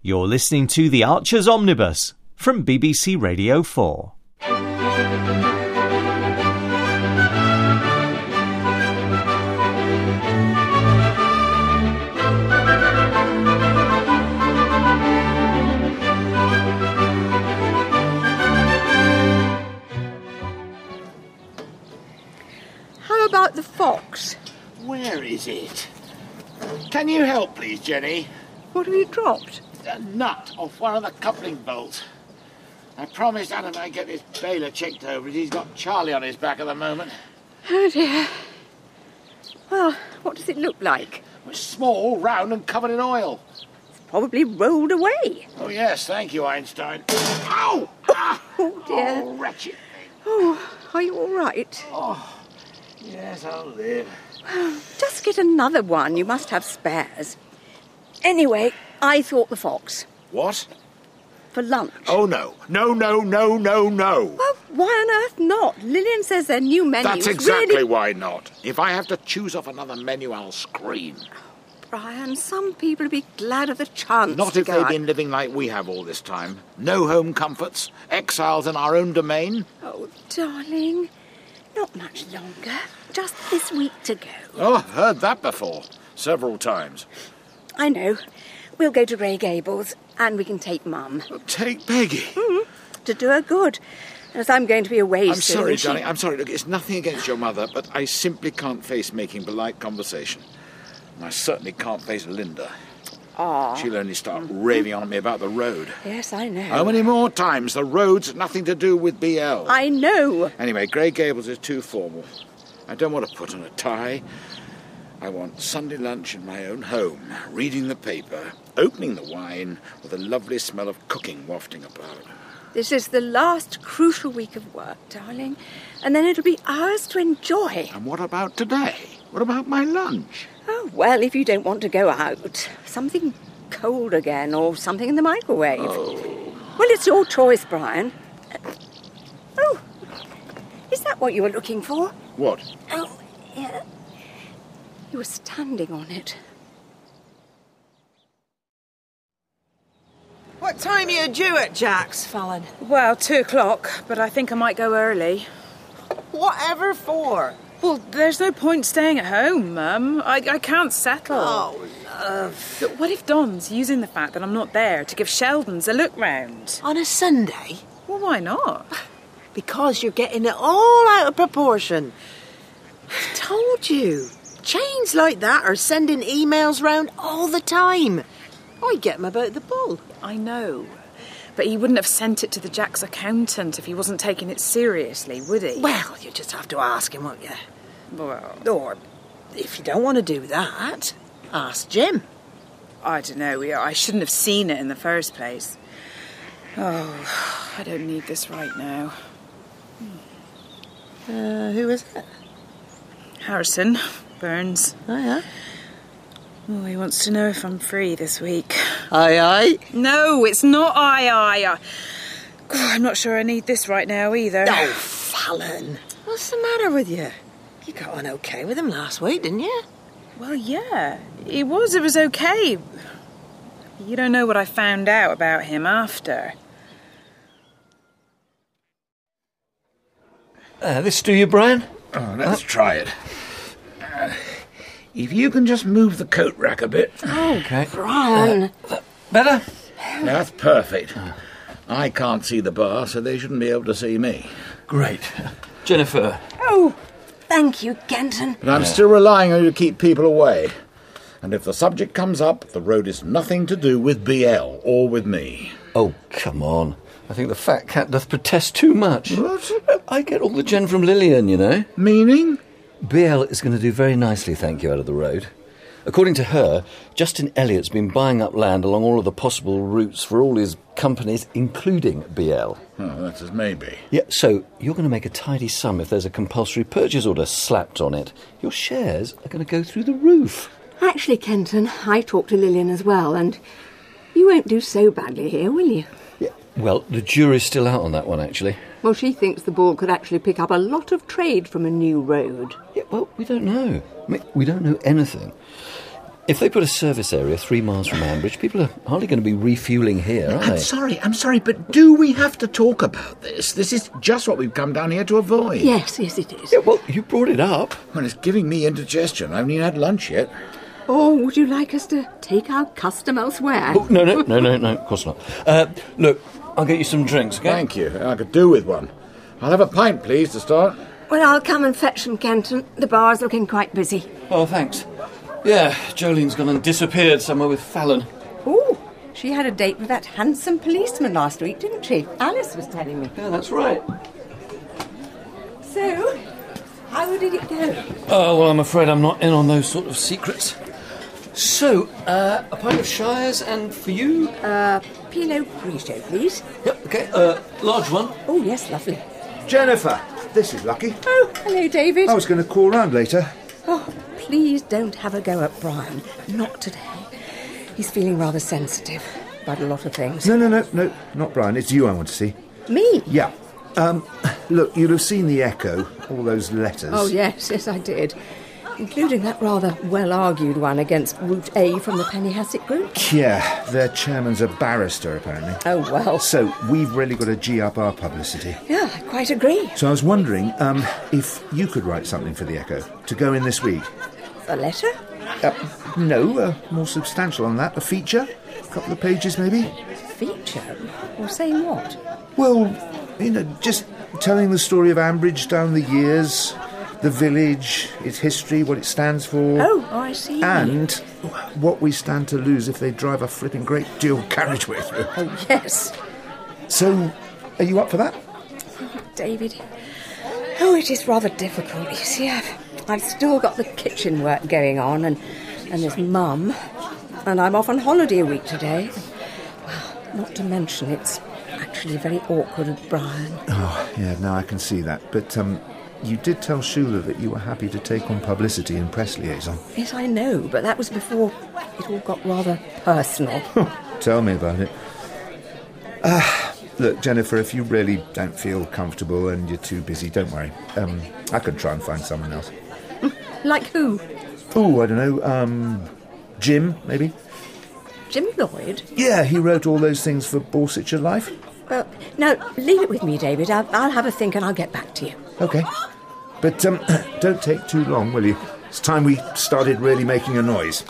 You're listening to The Archers Omnibus from BBC Radio 4. How about the fox? Where is it? Can you help, please, Jenny? What have you dropped? A nut off one of the coupling bolts. I promised Adam I'd get this baler checked over. He's got Charlie on his back at the moment. Oh, dear. Well, what does it look like? It's small, round and covered in oil. It's probably rolled away. Oh, yes, thank you, Einstein. Ow! Oh, dear. Oh, wretched thing. Oh, are you all right? Oh, yes, I'll live. Just get another one. You must have spares. Anyway, I thought the fox. What? For lunch. Oh, no. No. Well, why on earth not? Lillian says their new menu's That's exactly really... why not. If I have to choose off another menu, I'll scream. Brian, some people would be glad of the chance Not to if go they've out. been living like we have all this time. No home comforts, exiles in our own domain. Oh, darling, not much longer. Just this week to go. Oh, I've heard that before. Several times. I know. We'll go to Grey Gables and we can take Mum. Take Peggy. To do her good. As I'm going to be away I'm soon. sorry, darling. I'm sorry. Look, it's nothing against your mother, but I simply can't face making polite conversation. And I certainly can't face Linda. Ah. She'll only start raving on me about the road. Yes, I know. How many more times? The road's nothing to do with BL. I know. Anyway, Grey Gables is too formal. I don't want to put on a tie. I want Sunday lunch in my own home, reading the paper, opening the wine, with a lovely smell of cooking wafting about. This is the last crucial week of work, darling. And then it'll be ours to enjoy. And what about today? What about my lunch? Oh, well, if you don't want to go out, something cold again or something in the microwave. Oh. Well, it's your choice, Brian. Oh, is that what you were looking for? What? Oh, yeah. You were standing on it. What time are you due at, Jax, Fallon? Well, 2:00, but I think I might go early. Whatever for? Well, there's no point staying at home, Mum. I can't settle. Oh, love. Look, what if Don's using the fact that I'm not there to give Sheldon's a look round? On a Sunday? Well, why not? Because you're getting it all out of proportion. I told you. Chains like that are sending emails round all the time. I get them about the bull. I know. But he wouldn't have sent it to the Jack's accountant if he wasn't taking it seriously, would he? Well, you just have to ask him, won't you? Well, Or, if you don't want to do that, ask Jim. I don't know. I shouldn't have seen it in the first place. Oh, I don't need this right now. Who is it? Harrison Burns. Oh, yeah? Oh, he wants to know if I'm free this week. Aye. No, it's not I. I'm not sure I need this right now either. Oh, Fallon. What's the matter with you? You got on okay with him last week, didn't you? Well, yeah, it was okay. You don't know what I found out about him after. This do you, Brian? Oh, let's try it. If you can just move the coat rack a bit. Okay. Brian. Better? That's perfect. I can't see the bar, so they shouldn't be able to see me. Great. Jennifer. Oh, thank you, Kenton. But I'm still relying on you to keep people away. And if the subject comes up, the road is nothing to do with BL or with me. Oh, come on. I think the fat cat doth protest too much. What? I get all the gen from Lillian, you know. Meaning? BL is going to do very nicely, thank you, out of the road. According to her, Justin Elliott's been buying up land along all of the possible routes for all his companies, including BL. Oh, that's as maybe. Yeah, so you're going to make a tidy sum if there's a compulsory purchase order slapped on it. Your shares are going to go through the roof. Actually, Kenton, I talked to Lillian as well, and you won't do so badly here, will you? Yeah. Well, the jury's still out on that one, actually. Well, she thinks the board could actually pick up a lot of trade from a new road. Yeah, well, we don't know. I mean, we don't know anything. If they put a service area 3 miles from Ambridge, people are hardly going to be refuelling here, are they? I'm sorry, but do we have to talk about this? This is just what we've come down here to avoid. Yes, it is. Yeah, well, you brought it up. Well, it's giving me indigestion. I haven't even had lunch yet. Or would you like us to take our custom elsewhere? Oh, no, of course not. Look, I'll get you some drinks, okay? Thank you. I could do with one. I'll have a pint, please, to start. Well, I'll come and fetch some, Kenton. The bar's looking quite busy. Oh, thanks. Yeah, Jolene's gone and disappeared somewhere with Fallon. Oh, she had a date with that handsome policeman last week, didn't she? Alice was telling me. Yeah, that's right. So, how did it go? Oh, well, I'm afraid I'm not in on those sort of secrets. So, a pint of Shires, and for you? Pinot Grigio, please. Yep, okay, large one. Oh, yes, lovely. Jennifer, this is lucky. Oh, hello, David. I was going to call round later. Oh, please don't have a go at Brian. Not today. He's feeling rather sensitive about a lot of things. No, not Brian. It's you I want to see. Me? Yeah. Look, you'll have seen the Echo, all those letters. Oh, yes, I did. Including that rather well-argued one against Route A from the Penny-Hassett group. Yeah, their chairman's a barrister, apparently. Oh, well. So, we've really got to G up our publicity. Yeah, I quite agree. So I was wondering, if you could write something for the Echo to go in this week. A letter? No, more substantial on that. A feature? A couple of pages, maybe? Feature? Or saying what? Well, just telling the story of Ambridge down the years, the village, its history, what it stands for. Oh, I see. And what we stand to lose if they drive a flipping great dual carriageway through. Oh, yes. So, are you up for that? David. Oh, it is rather difficult. You see, I've still got the kitchen work going on, and there's Mum, and I'm off on holiday a week today. Well, not to mention it's actually very awkward with Brian. Oh, yeah, no, I can see that. But, you did tell Shula that you were happy to take on publicity and press liaison. Yes, I know, but that was before it all got rather personal. Tell me about it. Look, Jennifer, if you really don't feel comfortable and you're too busy, don't worry. I could try and find someone else. Like who? Oh, I don't know. Jim, maybe? Jim Lloyd? Yeah, he wrote all those things for Borsetshire Life. Well, no, leave it with me, David. I'll have a think and I'll get back to you. OK. But don't take too long, will you? It's time we started really making a noise.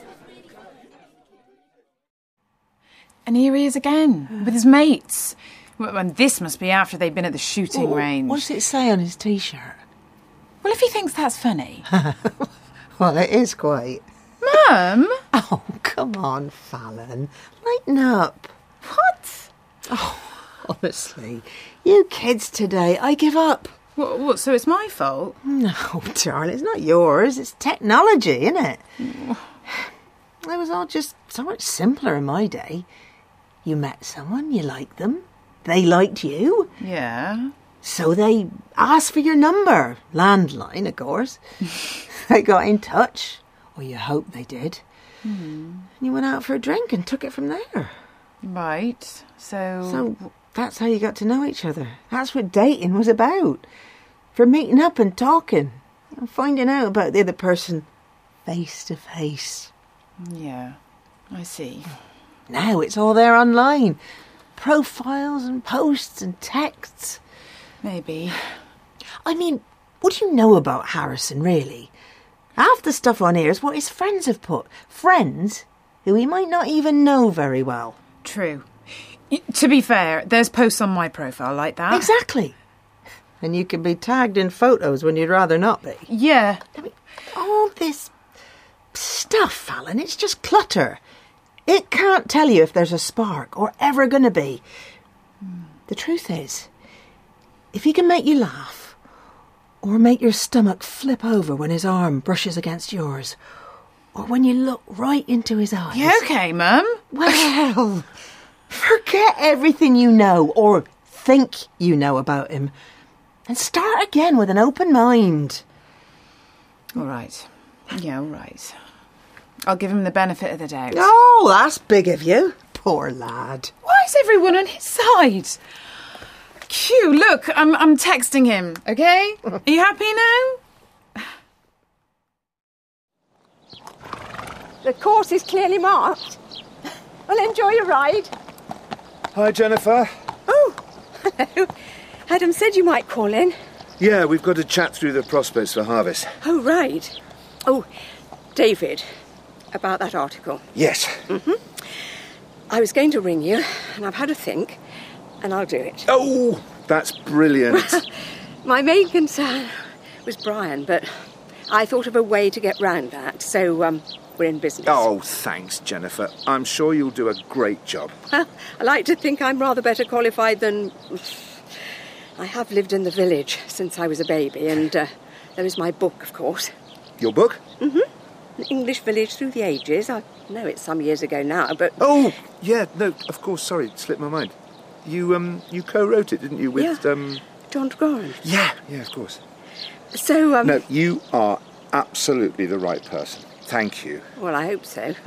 And here he is again, with his mates. Well, and this must be after they've been at the shooting range. What does it say on his T-shirt? Well, if he thinks that's funny. Well, it is quite. Mum? Oh, come on, Fallon. Lighten up. What? Oh, honestly, you kids today, I give up. What, so it's my fault? No, darling, it's not yours. It's technology, isn't it? It was all just so much simpler in my day. You met someone, you liked them. They liked you. Yeah. So they asked for your number. Landline, of course. They got in touch. Or you hope they did. And you went out for a drink and took it from there. Right. So that's how you got to know each other. That's what dating was about. For meeting up and talking. And finding out about the other person face to face. Yeah, I see. Now it's all there online. Profiles and posts and texts. Maybe. I mean, what do you know about Harrison, really? Half the stuff on here is what his friends have put. Friends who he might not even know very well. True. To be fair, there's posts on my profile like that. Exactly. And you can be tagged in photos when you'd rather not be. Yeah. I mean, all this stuff, Fallon, it's just clutter. It can't tell you if there's a spark or ever going to be. The truth is, if he can make you laugh or make your stomach flip over when his arm brushes against yours or when you look right into his eyes... Yeah, OK, Mum. Well, forget everything you know or think you know about him and start again with an open mind. All right. Yeah, all right. I'll give him the benefit of the doubt. Oh, that's big of you. Poor lad. Why is everyone on his side? Q, look, I'm texting him, OK? Are you happy now? The course is clearly marked. Well, enjoy your ride. Hi, Jennifer. Oh, hello. Adam said you might call in. Yeah, we've got to chat through the prospects for harvest. Oh, right. Oh, David, about that article. Yes. I was going to ring you, and I've had a think, and I'll do it. Oh, that's brilliant. My main concern was Brian, but I thought of a way to get round that, so we're in business. Oh, thanks, Jennifer. I'm sure you'll do a great job. I like to think I'm rather better qualified than... I have lived in the village since I was a baby, and there is my book, of course. Your book? An English Village Through the Ages. I know it's some years ago now, but... Oh, yeah, no, of course, sorry, it slipped my mind. You co-wrote it, didn't you, with, John Goran. Yeah, of course. So, No, you are absolutely the right person. Thank you. Well, I hope so.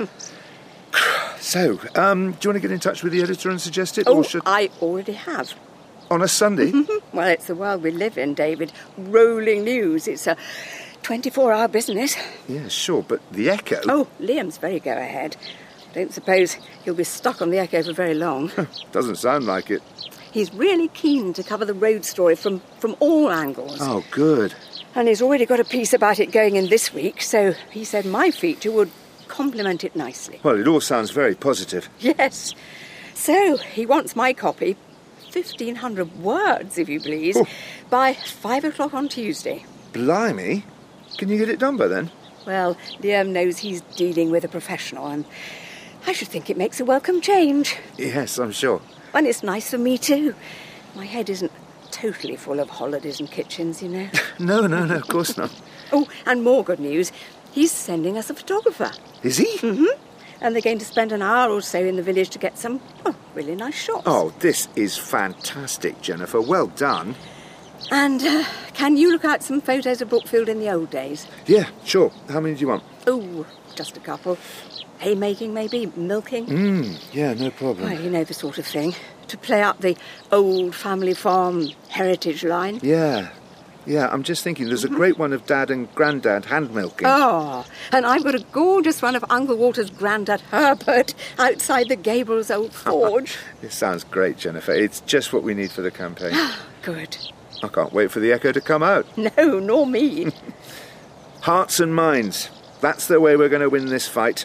So, do you want to get in touch with the editor and suggest it? Oh, or should... I already have. On a Sunday? Well, it's the world we live in, David. Rolling news. It's a 24-hour business. Yeah, sure, but the Echo... Oh, Liam's very go-ahead. Don't suppose he'll be stuck on the Echo for very long. Doesn't sound like it. He's really keen to cover the road story from all angles. Oh, good. And he's already got a piece about it going in this week, so he said my feature would complement it nicely. Well, it all sounds very positive. Yes. So, he wants my copy, 1,500 words, if you please, by 5 o'clock on Tuesday. Blimey. Can you get it done by then? Well, Liam knows he's dealing with a professional, and I should think it makes a welcome change. Yes, I'm sure. And it's nice for me, too. My head isn't totally full of holidays and kitchens, you know. No, of course not. Oh, and more good news. He's sending us a photographer. Is he? And they're going to spend an hour or so in the village to get some, really nice shots. Oh, this is fantastic, Jennifer. Well done. And can you look out some photos of Brookfield in the old days? Yeah, sure. How many do you want? Oh, just a couple. Haymaking, maybe, milking. Yeah, no problem. Well, you know the sort of thing. To play up the old family farm heritage line. Yeah, I'm just thinking there's a great one of Dad and Grandad hand milking. Oh, and I've got a gorgeous one of Uncle Walter's Grandad Herbert outside the Gables old forge. This sounds great, Jennifer. It's just what we need for the campaign. Good. I can't wait for the Echo to come out. No, nor me. Hearts and minds. That's the way we're going to win this fight.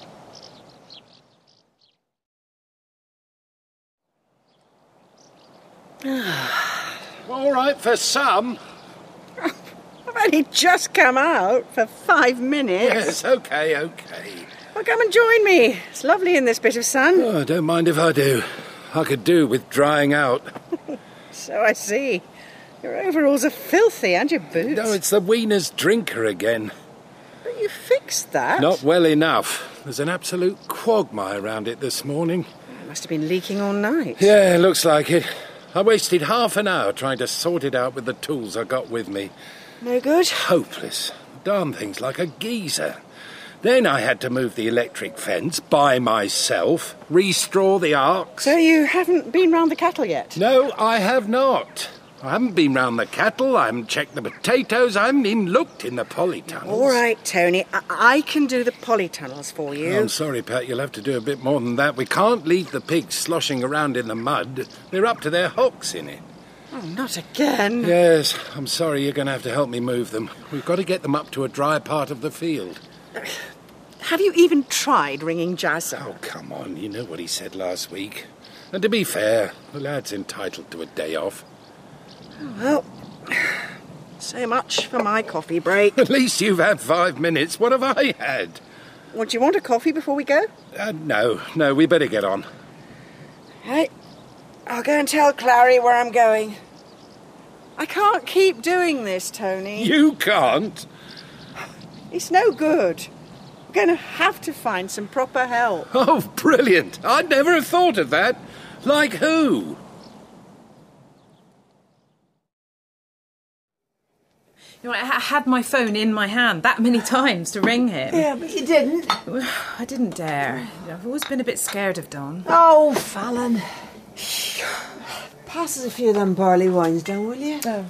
All right for some. I've only just come out for 5 minutes. Yes, okay. Well, come and join me. It's lovely in this bit of sun. Oh, don't mind if I do. I could do with drying out. So I see. Your overalls are filthy, and your boots. No, it's the Wiener's drinker again. But you fixed that. Not well enough. There's an absolute quagmire around it this morning. It must have been leaking all night. Yeah, looks like it. I wasted half an hour trying to sort it out with the tools I got with me. No good? Hopeless. Darn thing's like a geezer. Then I had to move the electric fence by myself, re-straw the arcs. So you haven't been round the cattle yet? No, I have not. I haven't been round the cattle, I haven't checked the potatoes, I haven't even looked in the polytunnels. All right, Tony, I can do the polytunnels for you. I'm sorry, Pat, you'll have to do a bit more than that. We can't leave the pigs sloshing around in the mud. They're up to their hocks in it. Oh, not again. Yes, I'm sorry, you're going to have to help me move them. We've got to get them up to a dry part of the field. Have you even tried ringing Jazza? Oh, come on, you know what he said last week. And to be fair, the lad's entitled to a day off. Well, so much for my coffee break. At least you've had 5 minutes. What have I had? Would you want a coffee before we go? No, we better get on. Hey, I'll go and tell Clary where I'm going. I can't keep doing this, Tony. You can't? It's no good. We're going to have to find some proper help. Oh, brilliant. I'd never have thought of that. Like who? You know, I had my phone in my hand that many times to ring him. Yeah, but you didn't. I didn't dare. I've always been a bit scared of Don. Oh, Fallon. Pass us a few of them barley wines down, will you? Oh.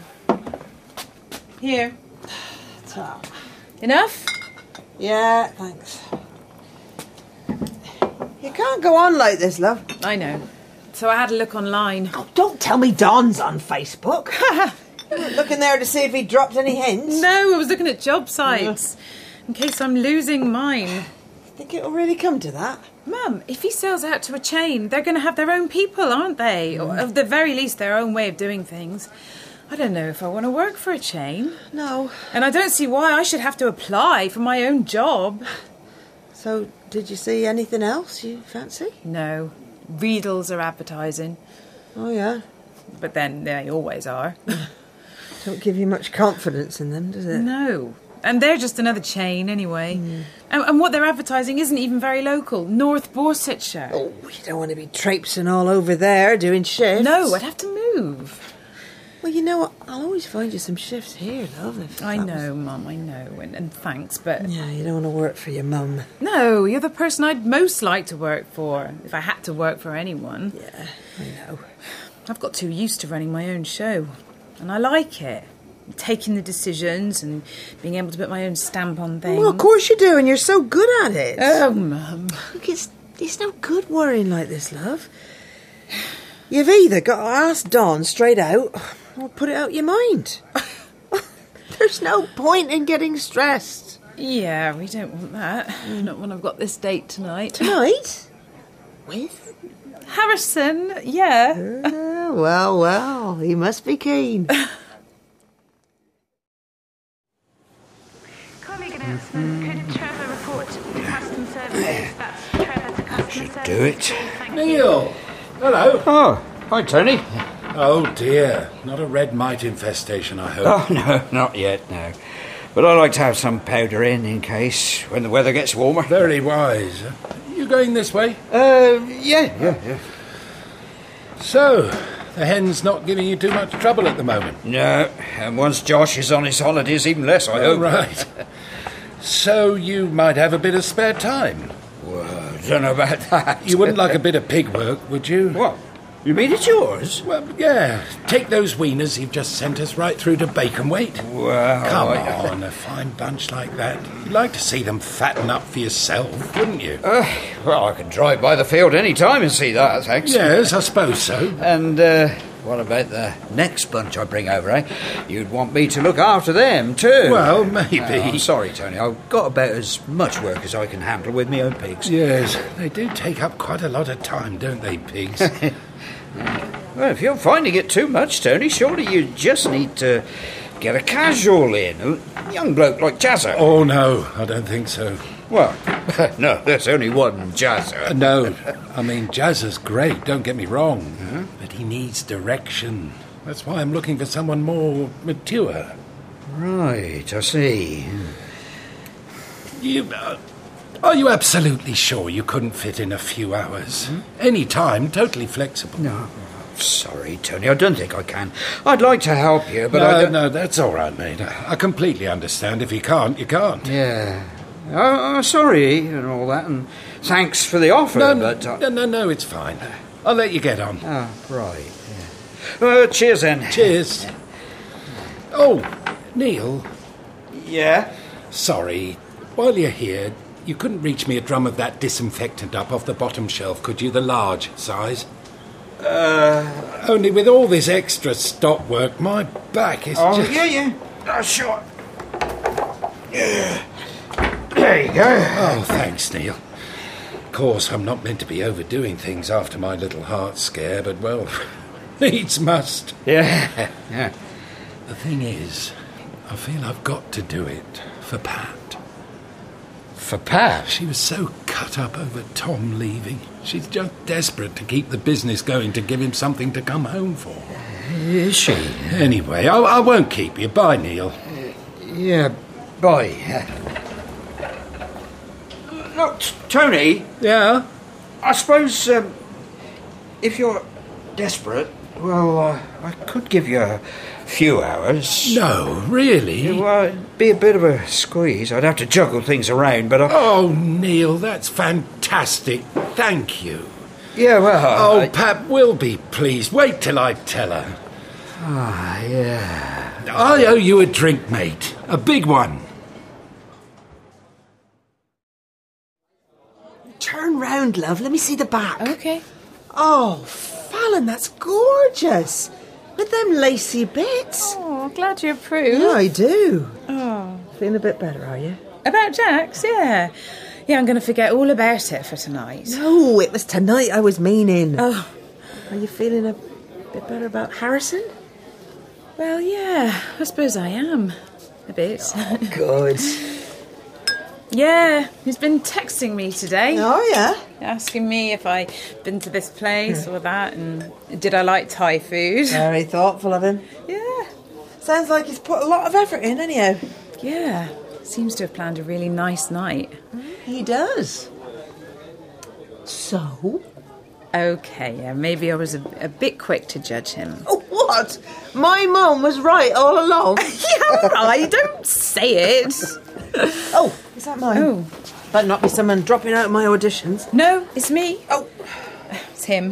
Here. So. Enough? Yeah, thanks. You can't go on like this, love. I know. So I had a look online. Oh, don't tell me Don's on Facebook. You weren't looking there to see if he dropped any hints? No, I was looking at job sites. In case I'm losing mine. Think it'll really come to that? Mum, if he sells out to a chain, they're going to have their own people, aren't they? Or at the very least, their own way of doing things. I don't know if I want to work for a chain. No. And I don't see why I should have to apply for my own job. So, did you see anything else you fancy? No. Riedels are advertising. Oh, yeah? But then they always are. Don't give you much confidence in them, does it? No. And they're just another chain anyway. And what they're advertising isn't even very local. North Borsetshire. Oh, you don't want to be traipsing all over there doing shifts. No, I'd have to move. Well, you know what? I'll always find you some shifts here, love. I know, Mum, I know. And thanks, but... Yeah, you don't want to work for your mum. No, you're the person I'd most like to work for, if I had to work for anyone. Yeah, I know. I've got too used to running my own show. And I like it. Taking the decisions and being able to put my own stamp on things. Well, of course you do, and you're so good at it. Oh, Mum. Look, it's no good worrying like this, love. You've either got to ask Don straight out or put it out your mind. There's no point in getting stressed. Yeah, we don't want that. Not when I've got this date tonight. Tonight? With? Harrison, yeah. Well, he must be keen. Colleague announcement. Could Trevor report to custom services? That's Trevor to customer services. Do it. Thank you. Neil! Hello. Oh, hi, Tony. Oh, dear. Not a red mite infestation, I hope. Oh, no, not yet, no. But I like to have some powder in case, when the weather gets warmer. Very wise. You going this way? Yeah. So, the hen's not giving you too much trouble at the moment? No, and once Josh is on his holidays, even less, I hope. Right. So you might have a bit of spare time? Well, I don't know about that. You wouldn't like a bit of pig work, would you? What? You mean it's yours? Well, yeah. Take those wieners you've just sent us right through to bacon weight. Well, Come on, a fine bunch like that. You'd like to see them fatten up for yourself, wouldn't you? Well, I can drive by the field any time and see that, thanks. Yes, I suppose so. And, what about the next bunch I bring over, eh? You'd want me to look after them, too. Well, maybe. I'm sorry, Tony. I've got about as much work as I can handle with my own pigs. Yes, they do take up quite a lot of time, don't they, pigs? Well, if you're finding it too much, Tony, surely you just need to get a casual in. A young bloke like Jazzer. Oh, no, I don't think so. Well, no, there's only one Jazzer. No, I mean, Jazzer's great, don't get me wrong. Huh? But he needs direction. That's why I'm looking for someone more mature. Right, I see. Are you absolutely sure you couldn't fit in a few hours? Any time, totally flexible. No, sorry, Tony, I don't think I can. I'd like to help you, but No, that's all right, mate. I completely understand. If you can't, you can't. Yeah. Sorry and all that, and thanks for the offer, but... No, it's fine. I'll let you get on. Oh, right, yeah. Cheers, then. Cheers. Oh, Neil. Yeah? Sorry. While you're here, you couldn't reach me a drum of that disinfectant up off the bottom shelf, could you? The large size? Only with all this extra stop work, my back is just... Yeah. Sure. Yeah. There you go. Oh, thanks, Neil. Of course, I'm not meant to be overdoing things after my little heart scare, but, well, needs must. Yeah. The thing is, I feel I've got to do it for Pat. For Pat? She was so cut up over Tom leaving. She's just desperate to keep the business going, to give him something to come home for. Is she? Anyway, I won't keep you. Bye, Neil. Yeah, bye. Look, Tony. Yeah? I suppose, if you're desperate, well, I could give you a few hours. No, really? Yeah, well, it'd be a bit of a squeeze. I'd have to juggle things around, but Oh, Neil, that's fantastic. Thank you. Yeah, well... Oh, Pat will be pleased. Wait till I tell her. Ah, yeah. I owe you a drink, mate. A big one. Turn round round, love. Let me see the back. Okay. Oh, Fallon, that's gorgeous. With them lacy bits. Oh, glad you approve. Yeah, I do. Oh. Feeling a bit better, are you? About Jax, yeah. Yeah, I'm going to forget all about it for tonight. No, it was tonight I was meaning. Oh. Are you feeling a bit better about Harrison? Well, yeah, I suppose I am. A bit. Oh, good. Yeah, he's been texting me today. Oh, yeah? Asking me if I'd been to this place or that, and did I like Thai food. Very thoughtful of him. Yeah. Sounds like he's put a lot of effort in, anyhow. Yeah, seems to have planned a really nice night. He does. So? Okay, yeah, maybe I was a bit quick to judge him. Oh, what? My mum was right all along? Yeah, all right, don't say it. Oh, is that mine? Oh. Better not be someone dropping out of my auditions. No, it's me. Oh. It's him.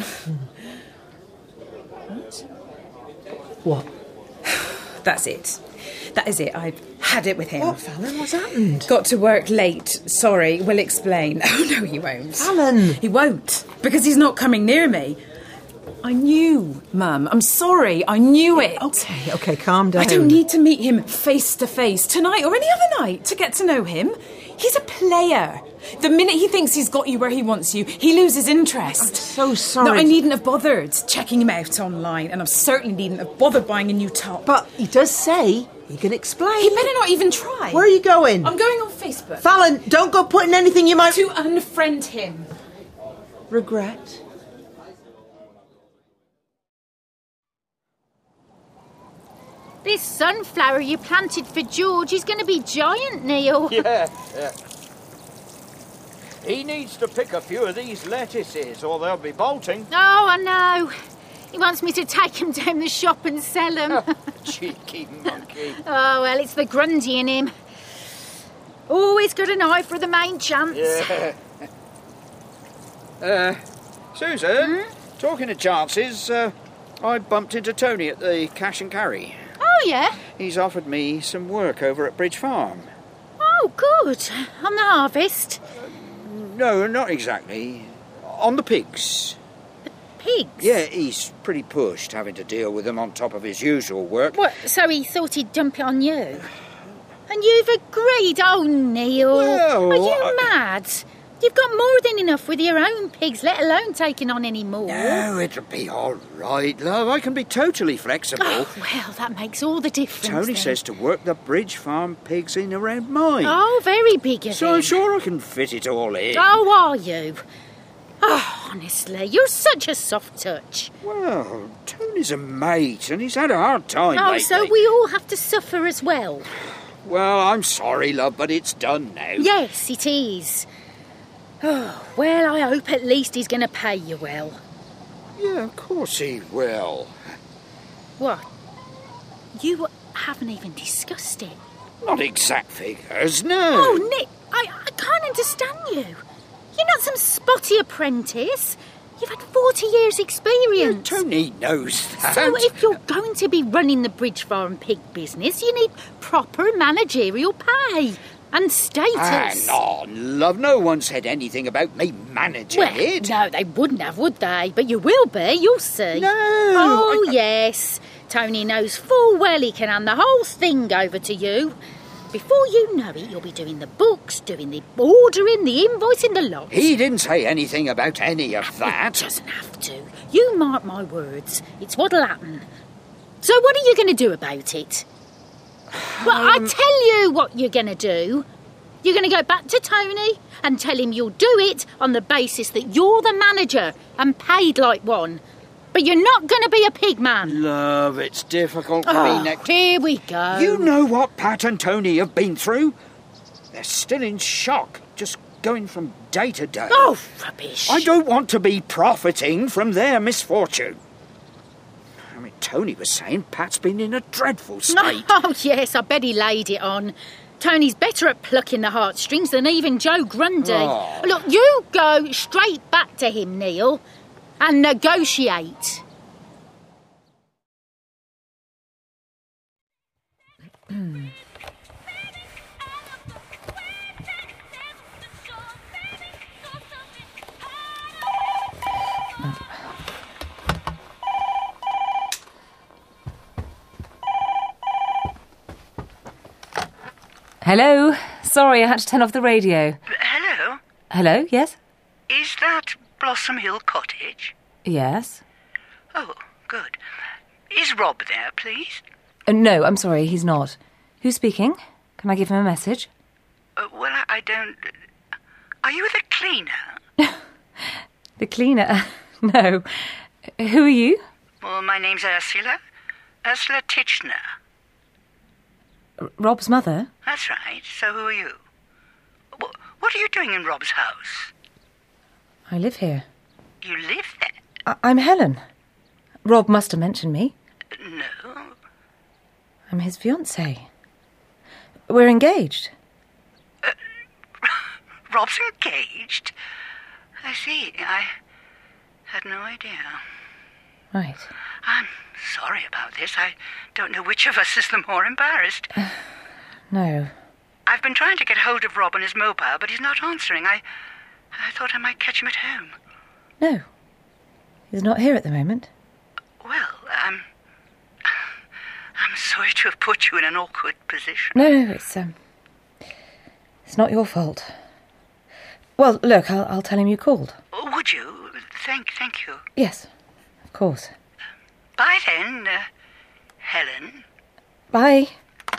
What? That's it. That is it. I've had it with him. What, Fallon? What's happened? Got to work late. Sorry, will explain. Oh, no, he won't. Fallon! He won't, because he's not coming near me. I knew, Mum. I'm sorry. I knew it. Okay, calm down. I don't need to meet him face to face tonight or any other night to get to know him. He's a player. The minute he thinks he's got you where he wants you, he loses interest. I'm so sorry. No, I needn't have bothered checking him out online, and I certainly needn't have bothered buying a new top. But he does say he can explain. He better not even try. Where are you going? I'm going on Facebook. Fallon, don't go putting anything you might... To unfriend him. regret. This sunflower you planted for George is going to be giant, Neil. Yeah. He needs to pick a few of these lettuces or they'll be bolting. Oh, I know. He wants me to take them down the shop and sell them. Cheeky monkey. Oh, well, it's the Grundy in him. Always got an eye for the main chance. Yeah. Susan, talking of chances, I bumped into Tony at the Cash and Carry. Oh, yeah? He's offered me some work over at Bridge Farm. Oh, good. On the harvest. No, not exactly. On the pigs. Pigs? Yeah, he's pretty pushed, having to deal with them on top of his usual work. What, so he thought he'd dump it on you? And you've agreed? Oh, Neil. Well, are you mad? You've got more than enough with your own pigs, let alone taking on any more. No, it'll be all right, love. I can be totally flexible. Oh, well, that makes all the difference. Tony then. says to work the Bridge Farm pigs in around mine. Oh, very big of So him. I'm sure I can fit it all in. Oh, are you? Oh, honestly, you're such a soft touch. Well, Tony's a mate, and he's had a hard time Oh, lately. so we all have to suffer as well? Well, I'm sorry, love, but it's done now. Yes, it is. Oh, well, I hope at least he's going to pay you well. Yeah, of course he will. What? You haven't even discussed it. Not exact figures, no. Oh, Nick, I can't understand you. You're not some spotty apprentice. You've had 40 years' experience. Yeah, Tony knows that. So if you're going to be running the Bridge Farm pig business, you need proper managerial pay and status. Hang on, love. No one said anything about me managing Well, it. no, they wouldn't have, would they? But you will be, you'll see. No. Oh, yes. Tony knows full well he can hand the whole thing over to you. Before you know it, you'll be doing the books, doing the ordering, the invoicing, the lot. He didn't say anything about any of that. He doesn't have to. You mark my words. It's what'll happen. So what are you going to do about it? Well, I tell you what you're going to do. You're going to go back to Tony and tell him you'll do it on the basis that you're the manager and paid like one. But you're not going to be a pig man. Love, it's difficult for me next... Here we go. You know what Pat and Tony have been through? They're still in shock, just going from day to day. Oh, rubbish. I don't want to be profiting from their misfortune. I mean, Tony was saying Pat's been in a dreadful state. Oh, yes, I bet he laid it on. Tony's better at plucking the heartstrings than even Joe Grundy. Oh. Look, you go straight back to him, Neil, and negotiate. Hello? Sorry, I had to turn off the radio. Hello? Hello, yes? Is that Blossom Hill Cottage? Yes. Oh, good. Is Rob there, please? No, I'm sorry, he's not. Who's speaking? Can I give him a message? Well, I don't... Are you the cleaner? The cleaner? No. Who are you? Well, my name's Ursula. Ursula Titchener. Rob's mother? That's right. So who are you? What are you doing in Rob's house? I live here. You live there? I'm Helen. Rob must have mentioned me. No. I'm his fiancée. We're engaged. Rob's engaged? I see. I had no idea. Right. I'm sorry about this. I don't know which of us is the more embarrassed. No. I've been trying to get hold of Rob on his mobile, but he's not answering. I thought I might catch him at home. No. He's not here at the moment. Well, I'm sorry to have put you in an awkward position. No, it's not your fault. Well, look, I'll tell him you called. Would you? Thank you. Yes, of course. Bye then, Helen. Bye.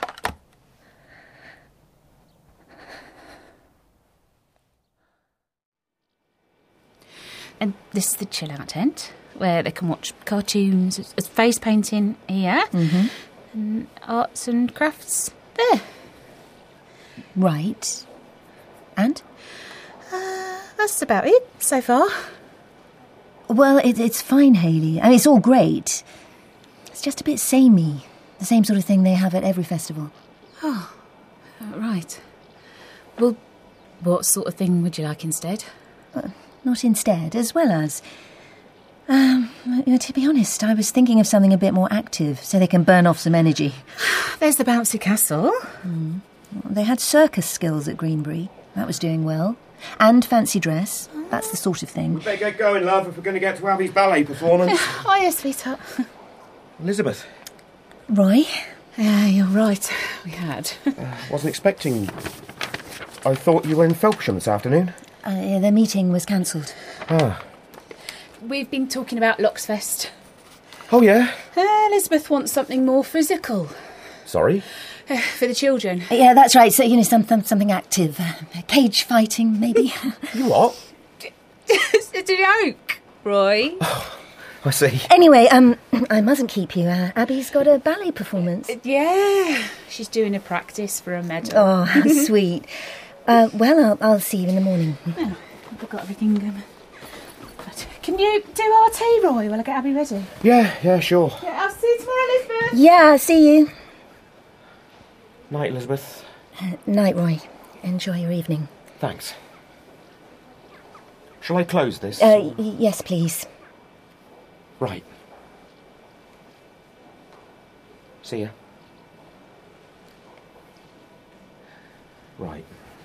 And this is the chill-out tent, where they can watch cartoons, there's face painting here, and arts and crafts there. Right. And? That's about it so far. Well, it's fine, Hayley. I mean, it's all great. It's just a bit samey. The same sort of thing they have at every festival. Oh, right. Well, what sort of thing would you like instead? Not instead, as well as... to be honest, I was thinking of something a bit more active, so they can burn off some energy. There's the bouncy castle. They had circus skills at Greenbury. That was doing well. And fancy dress. That's the sort of thing. We better get going, love, if we're going to get to Abby's ballet performance. Oh, yes, sweetheart. Elizabeth. Roy? Yeah, you're right. We had. Wasn't expecting... I thought you were in Felpsham this afternoon. The meeting was cancelled. Ah. We've been talking about Locksfest. Oh, yeah? Elizabeth wants something more physical. Sorry? For the children. Yeah, that's right. So, something active. Cage fighting, maybe. You what? It's a joke, Roy. I see. Anyway, I mustn't keep you. Abby's got a ballet performance. Yeah, she's doing a practice for a medal. Oh, how sweet. Well, I'll see you in the morning. Oh, I've got everything. Can you do our tea, Roy, while I get Abby ready? Yeah, sure. Yeah, I'll see you tomorrow, Elizabeth. Yeah, I'll see you. Night, Elizabeth. Night, Roy. Enjoy your evening. Thanks. Shall I close this? Yes, please. Right. See ya. Right.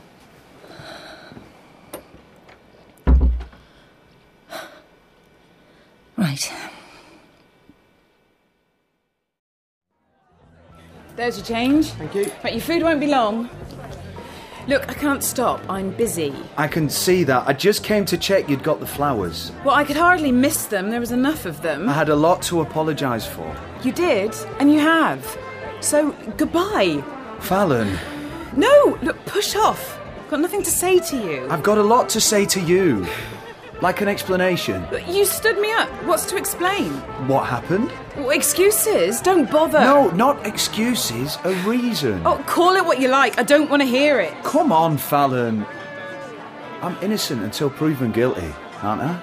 Right. There's your change. Thank you. But your food won't be long. Look, I can't stop. I'm busy. I can see that. I just came to check you'd got the flowers. Well, I could hardly miss them. There was enough of them. I had a lot to apologise for. You did, and you have. So, goodbye. Fallon. No, look, push off. I've got nothing to say to you. I've got a lot to say to you. Like an explanation. You stood me up. What's to explain? What happened? Well, excuses? Don't bother. No, not excuses. A reason. Oh, call it what you like. I don't want to hear it. Come on, Fallon. I'm innocent until proven guilty, aren't I?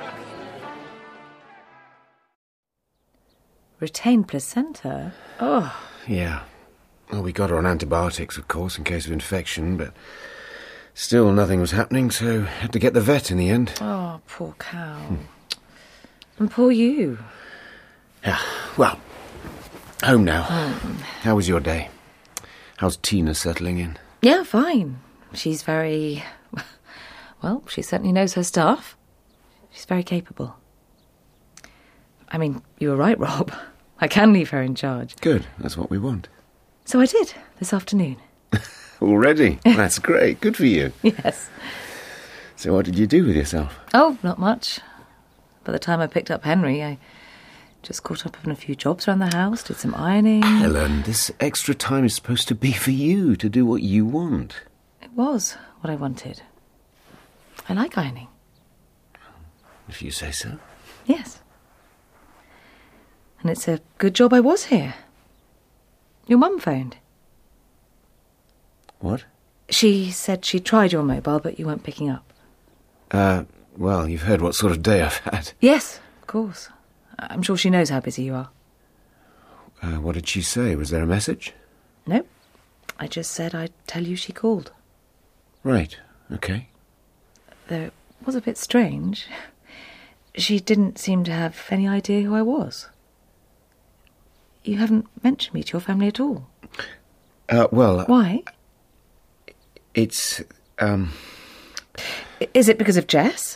Retained placenta? Oh. Yeah. Well, we got her on antibiotics, of course, in case of infection, but still nothing was happening, so had to get the vet in the end. Oh, poor cow. And poor you. Yeah, well, home now. How was your day? How's Tina settling in? Yeah, fine. She's very... Well, she certainly knows her stuff. She's very capable. I mean, you were right, Rob. I can leave her in charge. Good, that's what we want. So I did, this afternoon. Already? That's great. Good for you. Yes. So what did you do with yourself? Oh, not much. By the time I picked up Henry, I just caught up on a few jobs around the house, did some ironing. Helen, this extra time is supposed to be for you, to do what you want. It was what I wanted. I like ironing. If you say so. Yes. And it's a good job I was here. Your mum phoned. What? She said she tried your mobile, but you weren't picking up. Well, you've heard what sort of day I've had. Yes, of course. I'm sure she knows how busy you are. What did she say? Was there a message? No. I just said I'd tell you she called. Right, okay. Though it was a bit strange. She didn't seem to have any idea who I was. You haven't mentioned me to your family at all. Well... Why? It's, Is it because of Jess?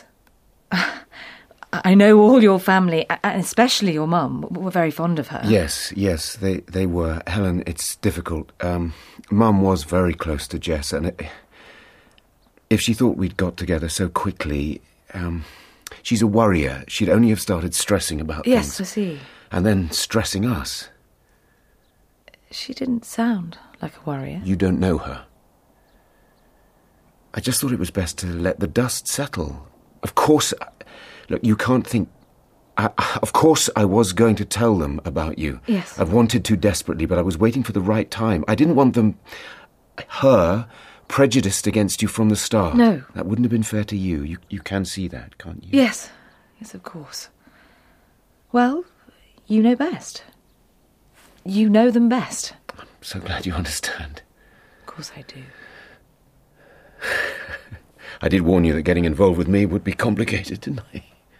I know all your family, and especially your mum, were very fond of her. Yes, they were. Helen, it's difficult. Mum was very close to Jess, and if she thought we'd got together so quickly... she's a worrier. She'd only have started stressing about things. Yes, I see. And then stressing us. She didn't sound like a worrier. You don't know her. I just thought it was best to let the dust settle. Of course... Look, you can't think... of course I was going to tell them about you. Yes. I wanted to desperately, but I was waiting for the right time. I didn't want them... her... prejudiced against you from the start. No. That wouldn't have been fair to you. You can see that, can't you? Yes. Yes, of course. Well, you know best. You know them best. I'm so glad you understand. Of course I do. I did warn you that getting involved with me would be complicated, didn't I?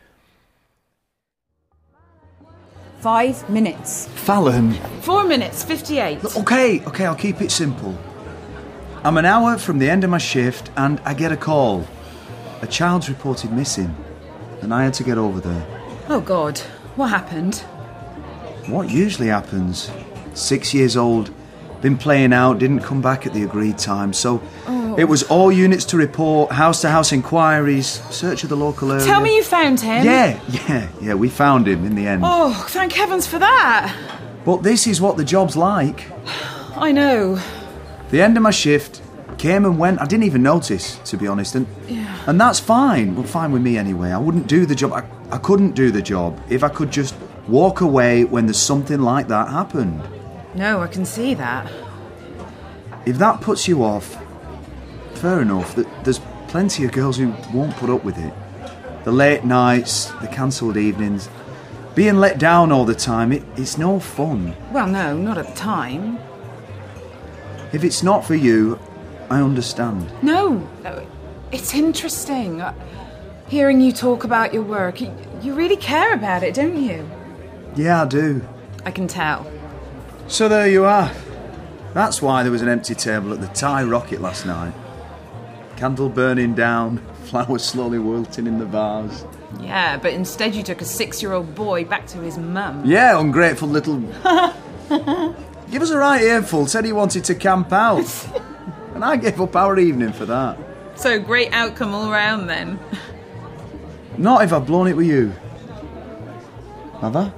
5 minutes. Fallon. 4 minutes, 58. Okay, I'll keep it simple. I'm an hour from the end of my shift and I get a call. A child's reported missing, and I had to get over there. Oh, God. What happened? What usually happens? 6 years old, been playing out, didn't come back at the agreed time, so it was all units to report, house-to-house inquiries, search of the local area. Tell me you found him. Yeah, we found him in the end. Oh, thank heavens for that. But this is what the job's like. I know. The end of my shift, came and went, I didn't even notice, to be honest, and that's fine. Well, fine with me anyway. I wouldn't do the job, I couldn't do the job if I could just walk away when there's something like that happened. No, I can see that. If that puts you off, fair enough. There's plenty of girls who won't put up with it. The late nights, the cancelled evenings, being let down all the time, it's no fun. Well, no, not at the time. If it's not for you, I understand. No, it's interesting. Hearing you talk about your work, you really care about it, don't you? Yeah, I do. I can tell. So there you are. That's why there was an empty table at the Thai Rocket last night. Candle burning down, flowers slowly wilting in the vase. Yeah, but instead you took a 6-year-old boy back to his mum. Yeah, ungrateful little... Give us a right earful, said he wanted to camp out. And I gave up our evening for that. So great outcome all round then. Not if I've blown it with you. Have I?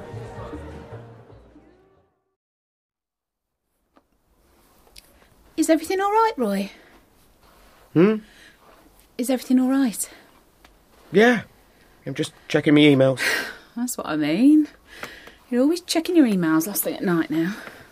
Is everything all right, Roy? Is everything all right? Yeah. I'm just checking my emails. That's what I mean. You're always checking your emails last thing at night now.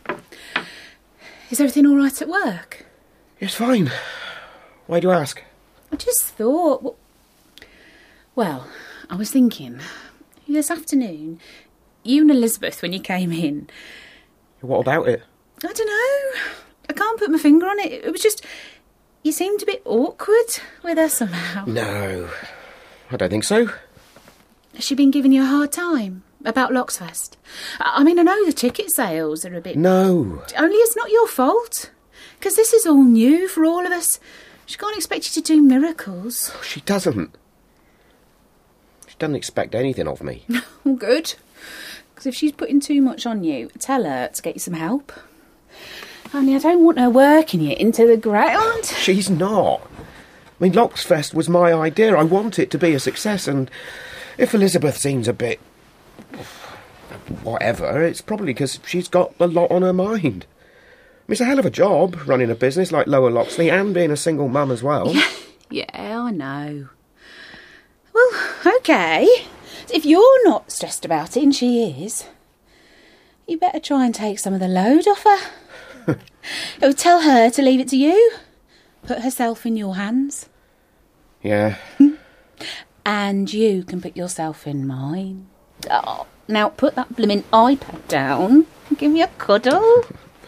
Is everything all right at work? It's fine. Why do you ask? I just thought... Well, I was thinking, this afternoon, you and Elizabeth, when you came in... What about it? I don't know. I can't put my finger on it. It was just... You seemed a bit awkward with her somehow. No, I don't think so. Has she been giving you a hard time about Locksfest? I mean, I know the ticket sales are a bit... No. Only it's not your fault. Because this is all new for all of us. She can't expect you to do miracles. She doesn't. She doesn't expect anything of me. Well, good. Because if she's putting too much on you, tell her to get you some help. Only I don't want her working it into the ground. She's not. I mean, Locksfest was my idea. I want it to be a success, and if Elizabeth seems a bit... whatever, it's probably because she's got a lot on her mind. I mean, it's a hell of a job, running a business like Lower Loxley and being a single mum as well. Yeah, I know. Well, OK. If you're not stressed about it, and she is, you better try and take some of the load off her. Oh, tell her to leave it to you. Put herself in your hands. Yeah. And you can put yourself in mine. Oh, now put that blimmin' iPad down and give me a cuddle.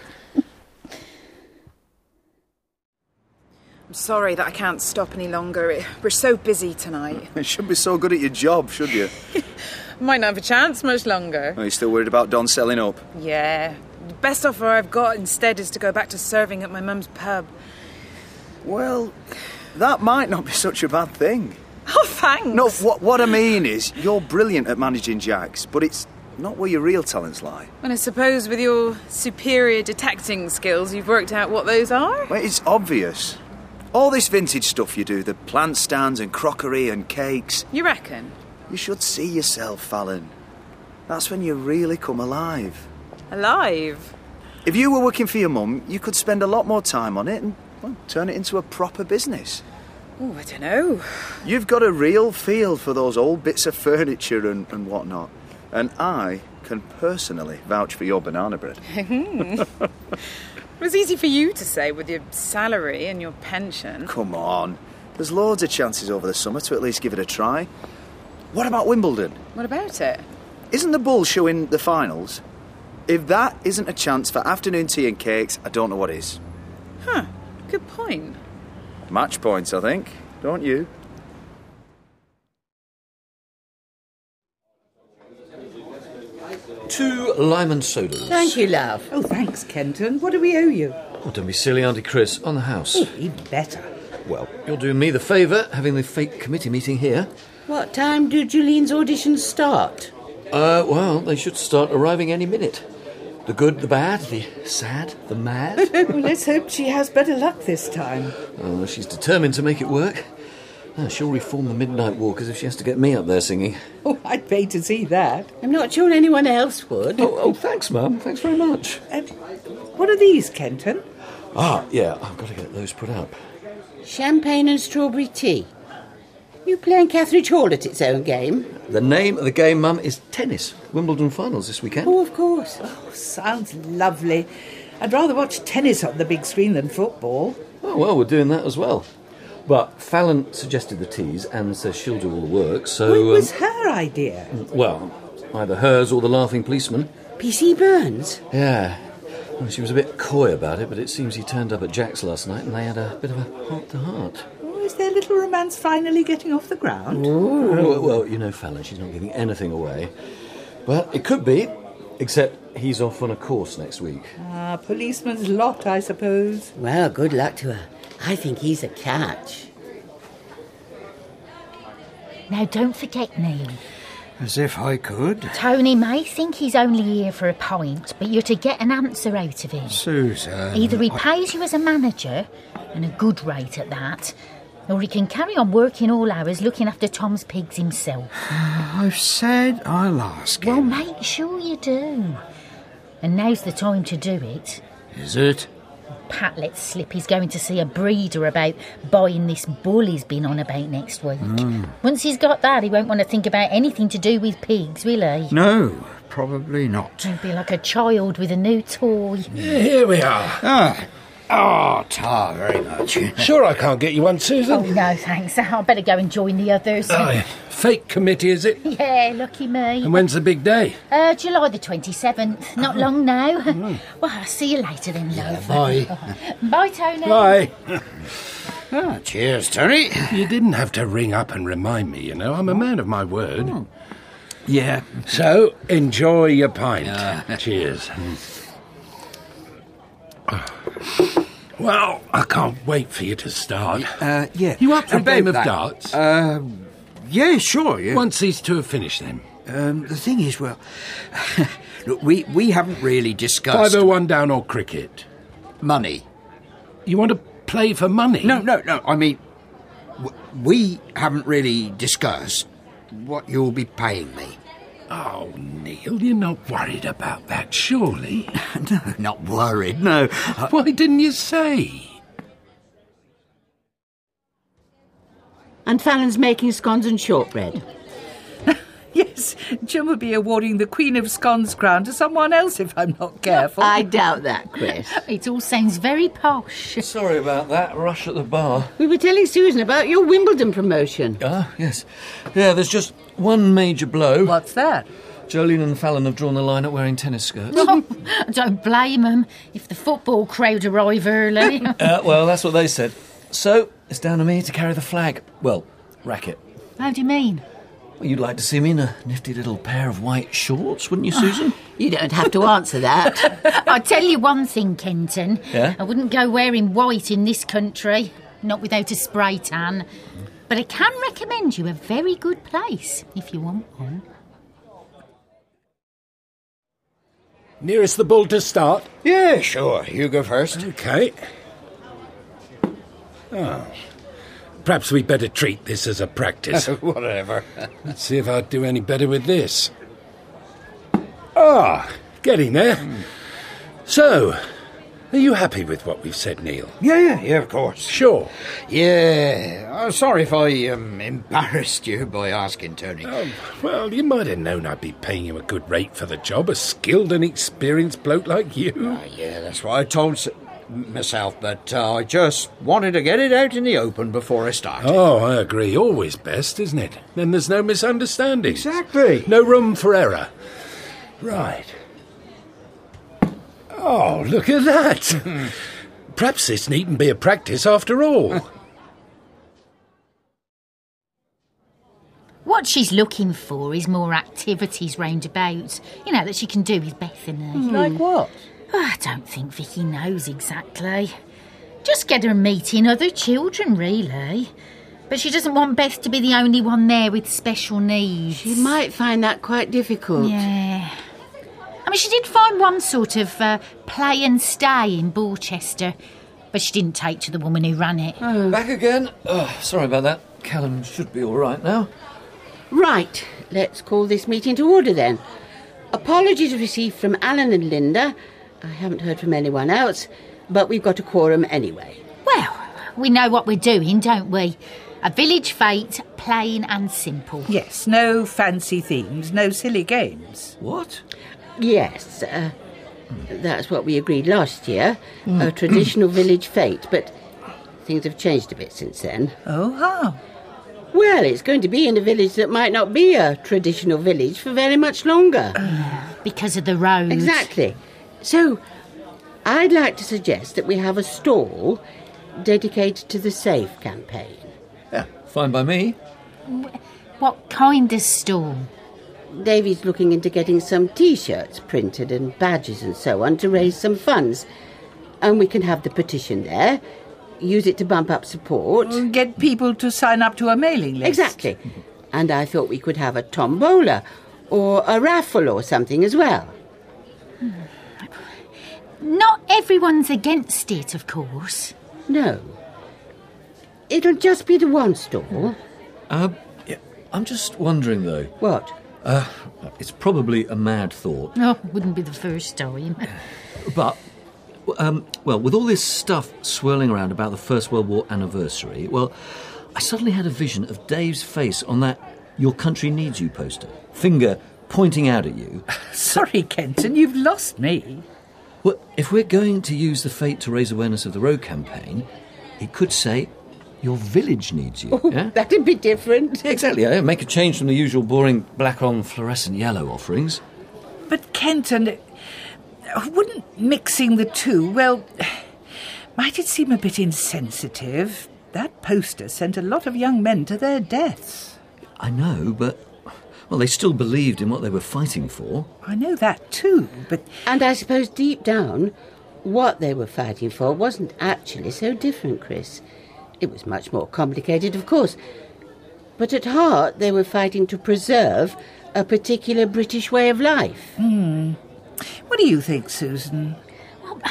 I'm sorry that I can't stop any longer. We're so busy tonight. You should be so good at your job, should you? Might not have a chance much longer. Are you still worried about Don selling up? Yeah. The best offer I've got instead is to go back to serving at my mum's pub. Well, that might not be such a bad thing. Oh, thanks. No, what I mean is, you're brilliant at managing Jacks, but it's not where your real talents lie. And I suppose with your superior detecting skills, you've worked out what those are? Well, it's obvious. All this vintage stuff you do, the plant stands and crockery and cakes. You reckon? You should see yourself, Fallon. That's when you really come alive. Alive? If you were working for your mum, you could spend a lot more time on it and turn it into a proper business. Oh, I don't know. You've got a real feel for those old bits of furniture and whatnot. And I can personally vouch for your banana bread. It was easy for you to say with your salary and your pension. Come on. There's loads of chances over the summer to at least give it a try. What about Wimbledon? What about it? Isn't the Bull show in the finals? If that isn't a chance for afternoon tea and cakes, I don't know what is. Huh. Good point. Match points, I think. Don't you? Two lime sodas. Thank you, love. Oh, thanks, Kenton. What do we owe you? Oh, don't be silly, Auntie Chris. On the house. Oh, even better. Well, you're doing me the favour, having the fake committee meeting here. What time do Julien's auditions start? Well, they should start arriving any minute. The good, the bad, the sad, the mad. Well, let's hope she has better luck this time. Oh, she's determined to make it work. She'll reform the Midnight Walkers if she has to get me up there singing. Oh, I'd pay to see that. I'm not sure anyone else would. Oh, thanks, Mum. Thanks very much. What are these, Kenton? Yeah, I've got to get those put up. Champagne and strawberry tea. You playing Cathridge Hall at its own game? The name of the game, Mum, is tennis. Wimbledon finals this weekend. Oh, of course. Oh, sounds lovely. I'd rather watch tennis on the big screen than football. Oh, well, we're doing that as well. But Fallon suggested the teas and says she'll do all the work, so... Well, it was her idea. Well, either hers or the laughing policeman. PC Burns? Yeah. Well, she was a bit coy about it, but it seems he turned up at Jack's last night and they had a bit of a heart-to-heart. Oh, is their little romance finally getting off the ground? Oh, well, you know Fallon, she's not giving anything away. But it could be, except he's off on a course next week. Policeman's lot, I suppose. Well, good luck to her. I think he's a catch. Now, don't forget, Neil. As if I could. Tony may think he's only here for a pint, but you're to get an answer out of him. Susan... Either he pays you as a manager, and a good rate at that, or he can carry on working all hours looking after Tom's pigs himself. I've said I'll ask him. Well, make sure you do. And now's the time to do it. Is it? Pat let slip he's going to see a breeder about buying this bull he's been on about next week. Once he's got that, he won't want to think about anything to do with pigs, will he? No, probably not. He'll be like a child with a new toy. Here we are. Tar, very much. Sure I can't get you one, Susan? Oh, no, thanks. I'll better go and join the others. Fake committee, is it? Yeah, lucky me. And when's the big day? July the 27th. Not long now. Well, I'll see you later then, love. Bye. Bye, Tony. Bye. Cheers, Tony. You didn't have to ring up and remind me, you know. I'm a man of my word. Yeah. So, enjoy your pint. Cheers. Well, I can't wait for you to start. Yeah. You up for a game of darts? Yeah, sure, yeah. Once these two have finished, then. The thing is, well... Look, we haven't really discussed... 501 down or cricket? money. You want to play for money? No. I mean, we haven't really discussed what you'll be paying me. Oh, Neil, you're not worried about that, surely? No, not worried, no. Why didn't you say? And Fallon's making scones and shortbread. Yes, Jim will be awarding the Queen of Scones crown to someone else if I'm not careful. I doubt that, Chris. It all sounds very posh. Sorry about that rush at the bar. We were telling Susan about your Wimbledon promotion. Ah, yes. Yeah, there's just one major blow. What's that? Jolene and Fallon have drawn the line at wearing tennis skirts. Oh, don't blame them if the football crowd arrive early. Well, that's what they said. So, it's down to me to carry the flag. Well, racket. How do you mean? Well, you'd like to see me in a nifty little pair of white shorts, wouldn't you, Susan? You don't have to answer that. I'll tell you one thing, Kenton. Yeah? I wouldn't go wearing white in this country, not without a spray tan. But I can recommend you a very good place, if you want one. Nearest the bull to start? Yeah, sure. You go first. OK. Oh. Perhaps we'd better treat this as a practice. Whatever. Let's see if I'd do any better with this. Ah, getting there. So, are you happy with what we've said, Neil? Yeah, of course. Sure. Yeah, I'm sorry if I embarrassed you by asking, Tony. Oh, well, you might have known I'd be paying you a good rate for the job, a skilled and experienced bloke like you. Yeah, that's what I told myself, but I just wanted to get it out in the open before I started. Oh, I agree. Always best, isn't it? Then there's no misunderstandings. Exactly. No room for error. Right. Oh, look at that. Perhaps this needn't be a practice after all. What she's looking for is more activities round about, that she can do with Bethany. Like what? I don't think Vicky knows exactly. Just get her meeting other children, really. But she doesn't want Beth to be the only one there with special needs. She might find that quite difficult. Yeah. I mean, she did find one sort of play and stay in Borchester, but she didn't take to the woman who ran it. Oh. Back again. Sorry about that. Callum should be all right now. Right, let's call this meeting to order then. Apologies received from Alan and Linda. I haven't heard from anyone else, but we've got a quorum anyway. Well, we know what we're doing, don't we? A village fete, plain and simple. Yes, no fancy themes, no silly games. What? Yes, that's what we agreed last year, a traditional village fete, but things have changed a bit since then. Oh, how? Well, it's going to be in a village that might not be a traditional village for very much longer. Because of the road. Exactly. So, I'd like to suggest that we have a stall dedicated to the SAFE campaign. Yeah, fine by me. What kind of stall? Davy's looking into getting some T-shirts printed and badges and so on to raise some funds. And we can have the petition there, use it to bump up support. Get people to sign up to a mailing list. Exactly. And I thought we could have a tombola or a raffle or something as well. Not everyone's against it, of course. No. It'll just be the one stall. Yeah, I'm just wondering, though. What? It's probably a mad thought. No, wouldn't be the first time. But, well, with all this stuff swirling around about the First World War anniversary, well, I suddenly had a vision of Dave's face on that Your Country Needs You poster. Finger pointing out at you. Sorry, Kenton, you've lost me. Well, if we're going to use the fete to raise awareness of the road campaign, it could say, your village needs you. Oh, yeah? That'd be different. Yeah, exactly. Yeah? Make a change from the usual boring black on fluorescent yellow offerings. But, Kenton, wouldn't mixing the two, well, might it seem a bit insensitive? That poster sent a lot of young men to their deaths. I know, but, well, they still believed in what they were fighting for. I know that too, but... And I suppose deep down, what they were fighting for wasn't actually so different, Chris. It was much more complicated, of course. But at heart, they were fighting to preserve a particular British way of life. What do you think, Susan? Well, I've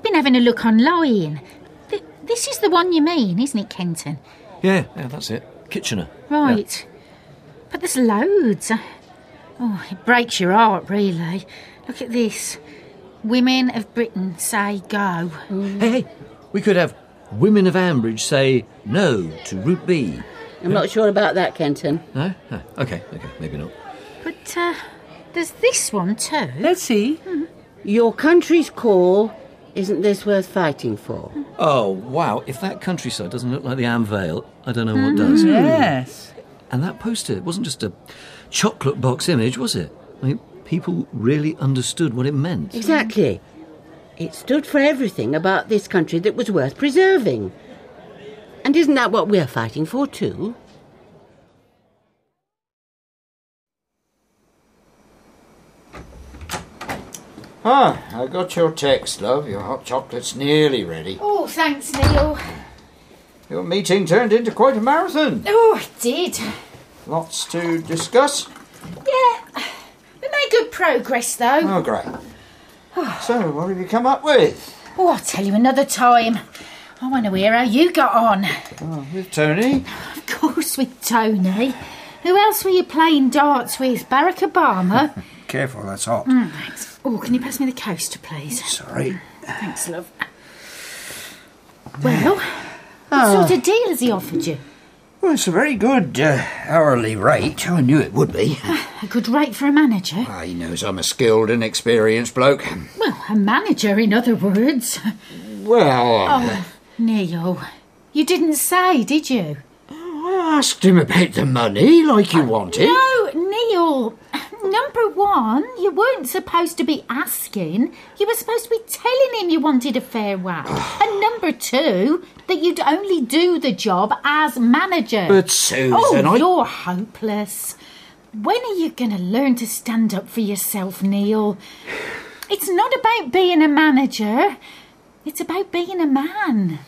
been having a look online. This is the one you mean, isn't it, Kenton? Yeah, that's it. Kitchener. Right. Yeah. But there's loads. Oh, it breaks your heart, really. Look at this. Women of Britain say go. Hey, we could have women of Ambridge say no to Route B. I'm not sure about that, Kenton. No? Oh, okay, maybe not. But there's this one too. Let's see. Your country's call. Isn't this worth fighting for? Oh, wow. If that countryside doesn't look like the Am Vale, I don't know what does. Yes. And that poster, it wasn't just a chocolate box image, was it? I mean, people really understood what it meant. Exactly. It stood for everything about this country that was worth preserving. And isn't that what we're fighting for, too? I got your text, love. Your hot chocolate's nearly ready. Oh, thanks, Neil. Your meeting turned into quite a marathon. Oh, it did. Lots to discuss. Yeah. We made good progress, though. Oh, great. So, what have you come up with? Oh, I'll tell you another time. I want to hear how you got on. Oh, with Tony? Of course, with Tony. Who else were you playing darts with? Barack Obama? Careful, that's hot. Thanks. Oh, can you pass me the coaster, please? Sorry. Thanks, love. Well, what sort of deal has he offered you? Well, it's a very good hourly rate. I knew it would be. A good rate for a manager? Well, he knows I'm a skilled and experienced bloke. Well, a manager, in other words. Well... Oh, Neil, you didn't say, did you? I asked him about the money, like you wanted. No, Neil. Number one, you weren't supposed to be asking. You were supposed to be telling him you wanted a fair whack. And number two, that you'd only do the job as manager. But Susan, you're hopeless. When are you going to learn to stand up for yourself, Neil? It's not about being a manager. It's about being a man.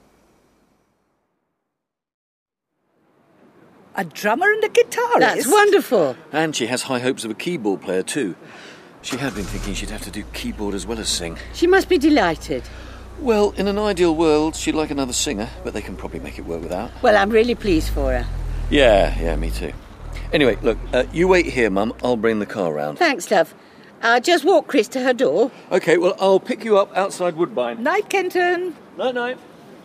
A drummer and a guitarist? That's wonderful. And she has high hopes of a keyboard player too. She had been thinking she'd have to do keyboard as well as sing. She must be delighted. Well, in an ideal world, she'd like another singer, but they can probably make it work without. Well, I'm really pleased for her. Yeah, me too. Anyway, look, you wait here, Mum. I'll bring the car round. Thanks, love. I'll just walk Chris to her door. OK, well, I'll pick you up outside Woodbine. Night, Kenton. Night.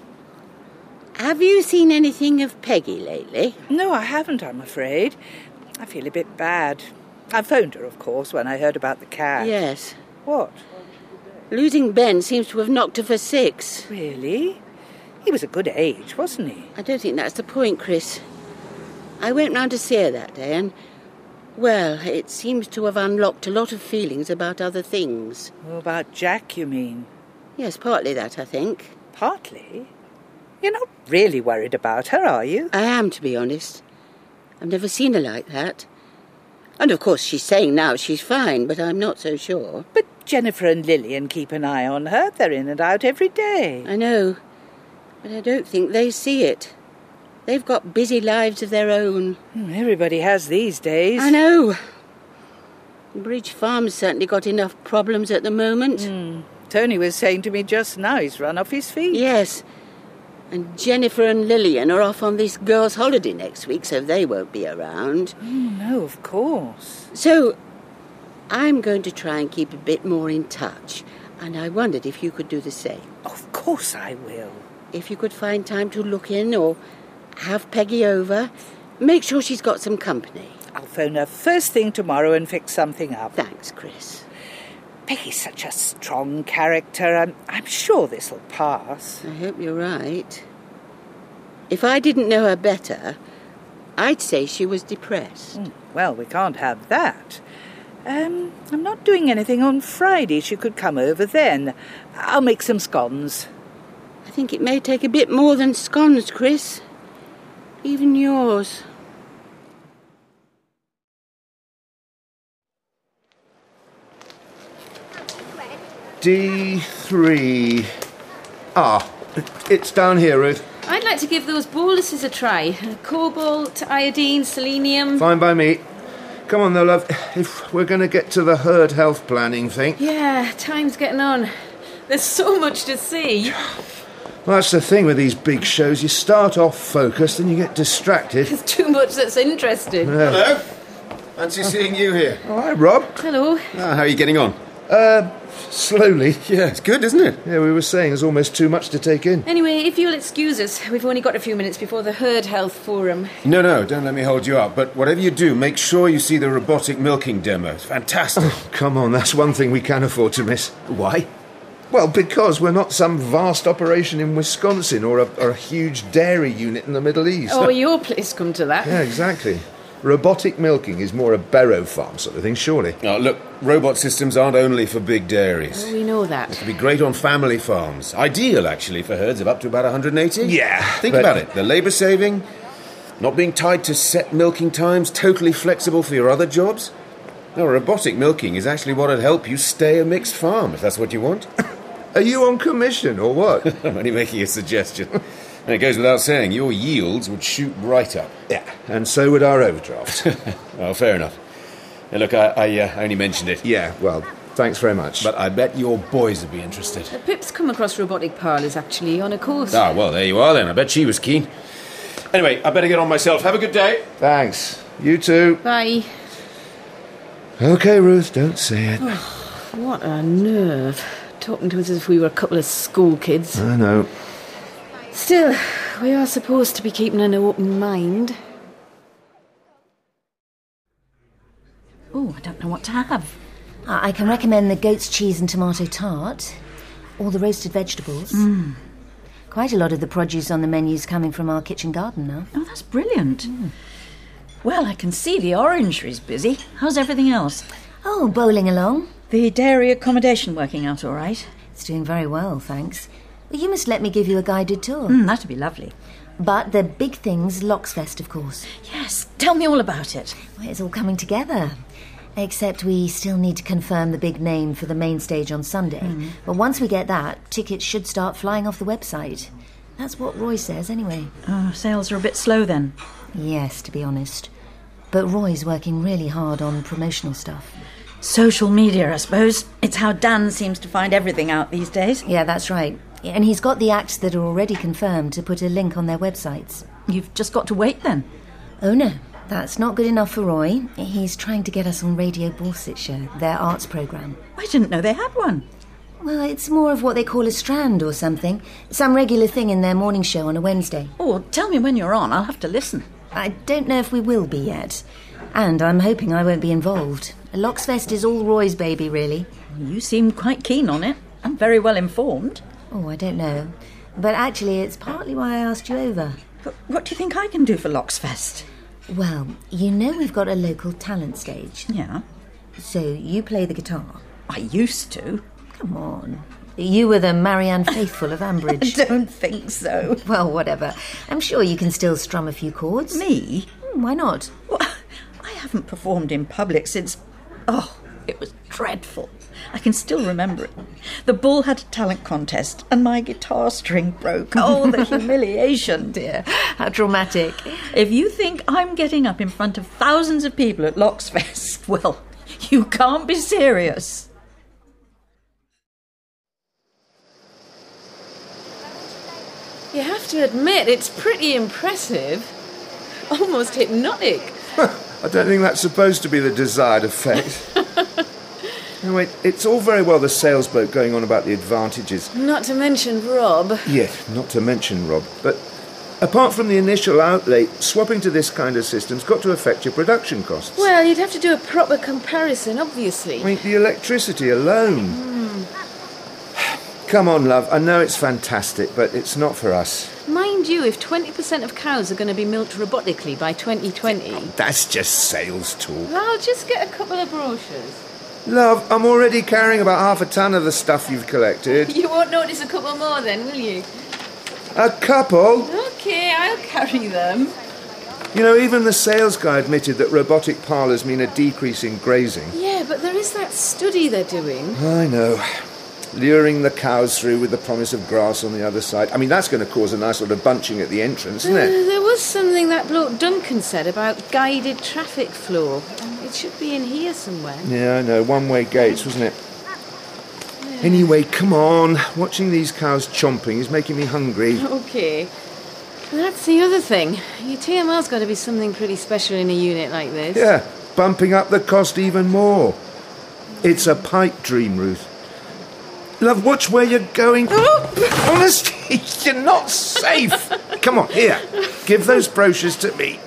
Have you seen anything of Peggy lately? No, I haven't, I'm afraid. I feel a bit bad. I phoned her, of course, when I heard about the cat. Yes. What? Losing Ben seems to have knocked her for 6. Really? He was a good age, wasn't he? I don't think that's the point, Chris. I went round to see her that day and, well, it seems to have unlocked a lot of feelings about other things. Oh, about Jack, you mean? Yes, partly that, I think. Partly? You're not really worried about her, are you? I am, to be honest. I've never seen her like that. And of course she's saying now she's fine, but I'm not so sure. But Jennifer and Lillian keep an eye on her. They're in and out every day. I know, but I don't think they see it. They've got busy lives of their own. Everybody has these days. I know. Bridge Farm's certainly got enough problems at the moment. Tony was saying to me just now he's run off his feet. Yes. And Jennifer and Lillian are off on this girls' holiday next week, so they won't be around. No, of course. So, I'm going to try and keep a bit more in touch, and I wondered if you could do the same. Of course I will. If you could find time to look in or have Peggy over, make sure she's got some company. I'll phone her first thing tomorrow and fix something up. Thanks, Chris. Peggy's such a strong character. I'm sure this'll pass. I hope you're right. If I didn't know her better, I'd say she was depressed. Well, we can't have that. I'm not doing anything on Friday. She could come over then. I'll make some scones. I think it may take a bit more than scones, Chris. Even yours. D3. It's down here, Ruth. I'd like to give those boluses a try. Cobalt, iodine, selenium. Fine by me. Come on, though, love. If we're going to get to the herd health planning thing. Yeah, time's getting on. There's so much to see. Well, that's the thing with these big shows. You start off focused and you get distracted. There's too much that's interesting. Yeah. Hello. Fancy seeing you here. Oh, hi, Rob. Hello. How are you getting on? Slowly. Yeah, it's good, isn't it? Yeah, we were saying there's almost too much to take in. Anyway, if you'll excuse us, we've only got a few minutes before the Herd Health Forum. No, don't let me hold you up. But whatever you do, make sure you see the robotic milking demo. It's fantastic. Oh, come on, that's one thing we can afford to miss. Why? Well, because we're not some vast operation in Wisconsin or a huge dairy unit in the Middle East. Oh, your place come to that. Yeah, exactly. Robotic milking is more a Barrow farm sort of thing, surely. Oh, look, robot systems aren't only for big dairies. Oh, we know that. It could be great on family farms. Ideal, actually, for herds of up to about 180. Yeah. Think about it. The labour saving, not being tied to set milking times, totally flexible for your other jobs. No, robotic milking is actually what would help you stay a mixed farm, if that's what you want. Are you on commission, or what? I'm only making a suggestion. And it goes without saying, your yields would shoot right up. Yeah, and so would our overdraft. Well, fair enough. And look, I only mentioned it. Yeah, well, thanks very much. But I bet your boys would be interested. Pip's come across robotic parlours, actually, on a course. Ah, well, there you are then. I bet she was keen. Anyway, I better get on myself. Have a good day. Thanks. You too. Bye. OK, Ruth, don't say it. Oh, what a nerve. Talking to us as if we were a couple of school kids. I know. Still, we are supposed to be keeping an open mind. Oh, I don't know what to have. I can recommend the goat's cheese and tomato tart, or the roasted vegetables. Quite a lot of the produce on the menu's coming from our kitchen garden now. Oh, that's brilliant. Well, I can see the orangery's busy. How's everything else? Oh, bowling along. The dairy accommodation working out all right? It's doing very well, thanks. Well, you must let me give you a guided tour. That'd be lovely. But the big thing's Locksfest, of course. Yes, tell me all about it. Well, it's all coming together. Except we still need to confirm the big name for the main stage on Sunday. But once we get that, tickets should start flying off the website. That's what Roy says, anyway. Sales are a bit slow, then? Yes, to be honest. But Roy's working really hard on promotional stuff. Social media, I suppose. It's how Dan seems to find everything out these days. Yeah, that's right. And he's got the acts that are already confirmed to put a link on their websites. You've just got to wait, then? Oh, no. That's not good enough for Roy. He's trying to get us on Radio Borset Show, their arts programme. I didn't know they had one. Well, it's more of what they call a strand or something. Some regular thing in their morning show on a Wednesday. Oh, well, tell me when you're on. I'll have to listen. I don't know if we will be yet. And I'm hoping I won't be involved. Locksfest is all Roy's baby, really. You seem quite keen on it. I'm very well informed. Oh, I don't know. But actually, it's partly why I asked you over. But what do you think I can do for Locksfest? Well, you know we've got a local talent stage. Yeah. So you play the guitar. I used to. Come on. You were the Marianne Faithfull of Ambridge. I don't think so. Well, whatever. I'm sure you can still strum a few chords. Me? Why not? Well, I haven't performed in public since... Oh, it was dreadful. I can still remember it. The Bull had a talent contest and my guitar string broke. Oh, the humiliation. Dear, how dramatic. If you think I'm getting up in front of thousands of people at Locksfest, well, you can't be serious. You have to admit, it's pretty impressive. Almost hypnotic. I don't think that's supposed to be the desired effect. Anyway, it's all very well the sales bloke going on about the advantages. Not to mention Rob. Yeah, not to mention Rob. But apart from the initial outlay, swapping to this kind of system's got to affect your production costs. Well, you'd have to do a proper comparison, obviously. I mean, the electricity alone. Come on, love. I know it's fantastic, but it's not for us. Mind you, if 20% of cows are going to be milked robotically by 2020... That's just sales talk. I'll just get a couple of brochures. Love, I'm already carrying about half a ton of the stuff you've collected. You won't notice a couple more then, will you? A couple? OK, I'll carry them. You know, even the sales guy admitted that robotic parlours mean a decrease in grazing. Yeah, but there is that study they're doing. I know. Luring the cows through with the promise of grass on the other side. I mean, that's going to cause a nice sort of bunching at the entrance, isn't it? There was something that bloke Duncan said about guided traffic flow. It should be in here somewhere. Yeah, I know. One-way gates, wasn't it? Anyway, come on. Watching these cows chomping is making me hungry. OK. That's the other thing. Your TMR's got to be something pretty special in a unit like this. Yeah, bumping up the cost even more. It's a pipe dream, Ruth. Love, watch where you're going. Honestly, you're not safe. Come on, here. Give those brochures to me.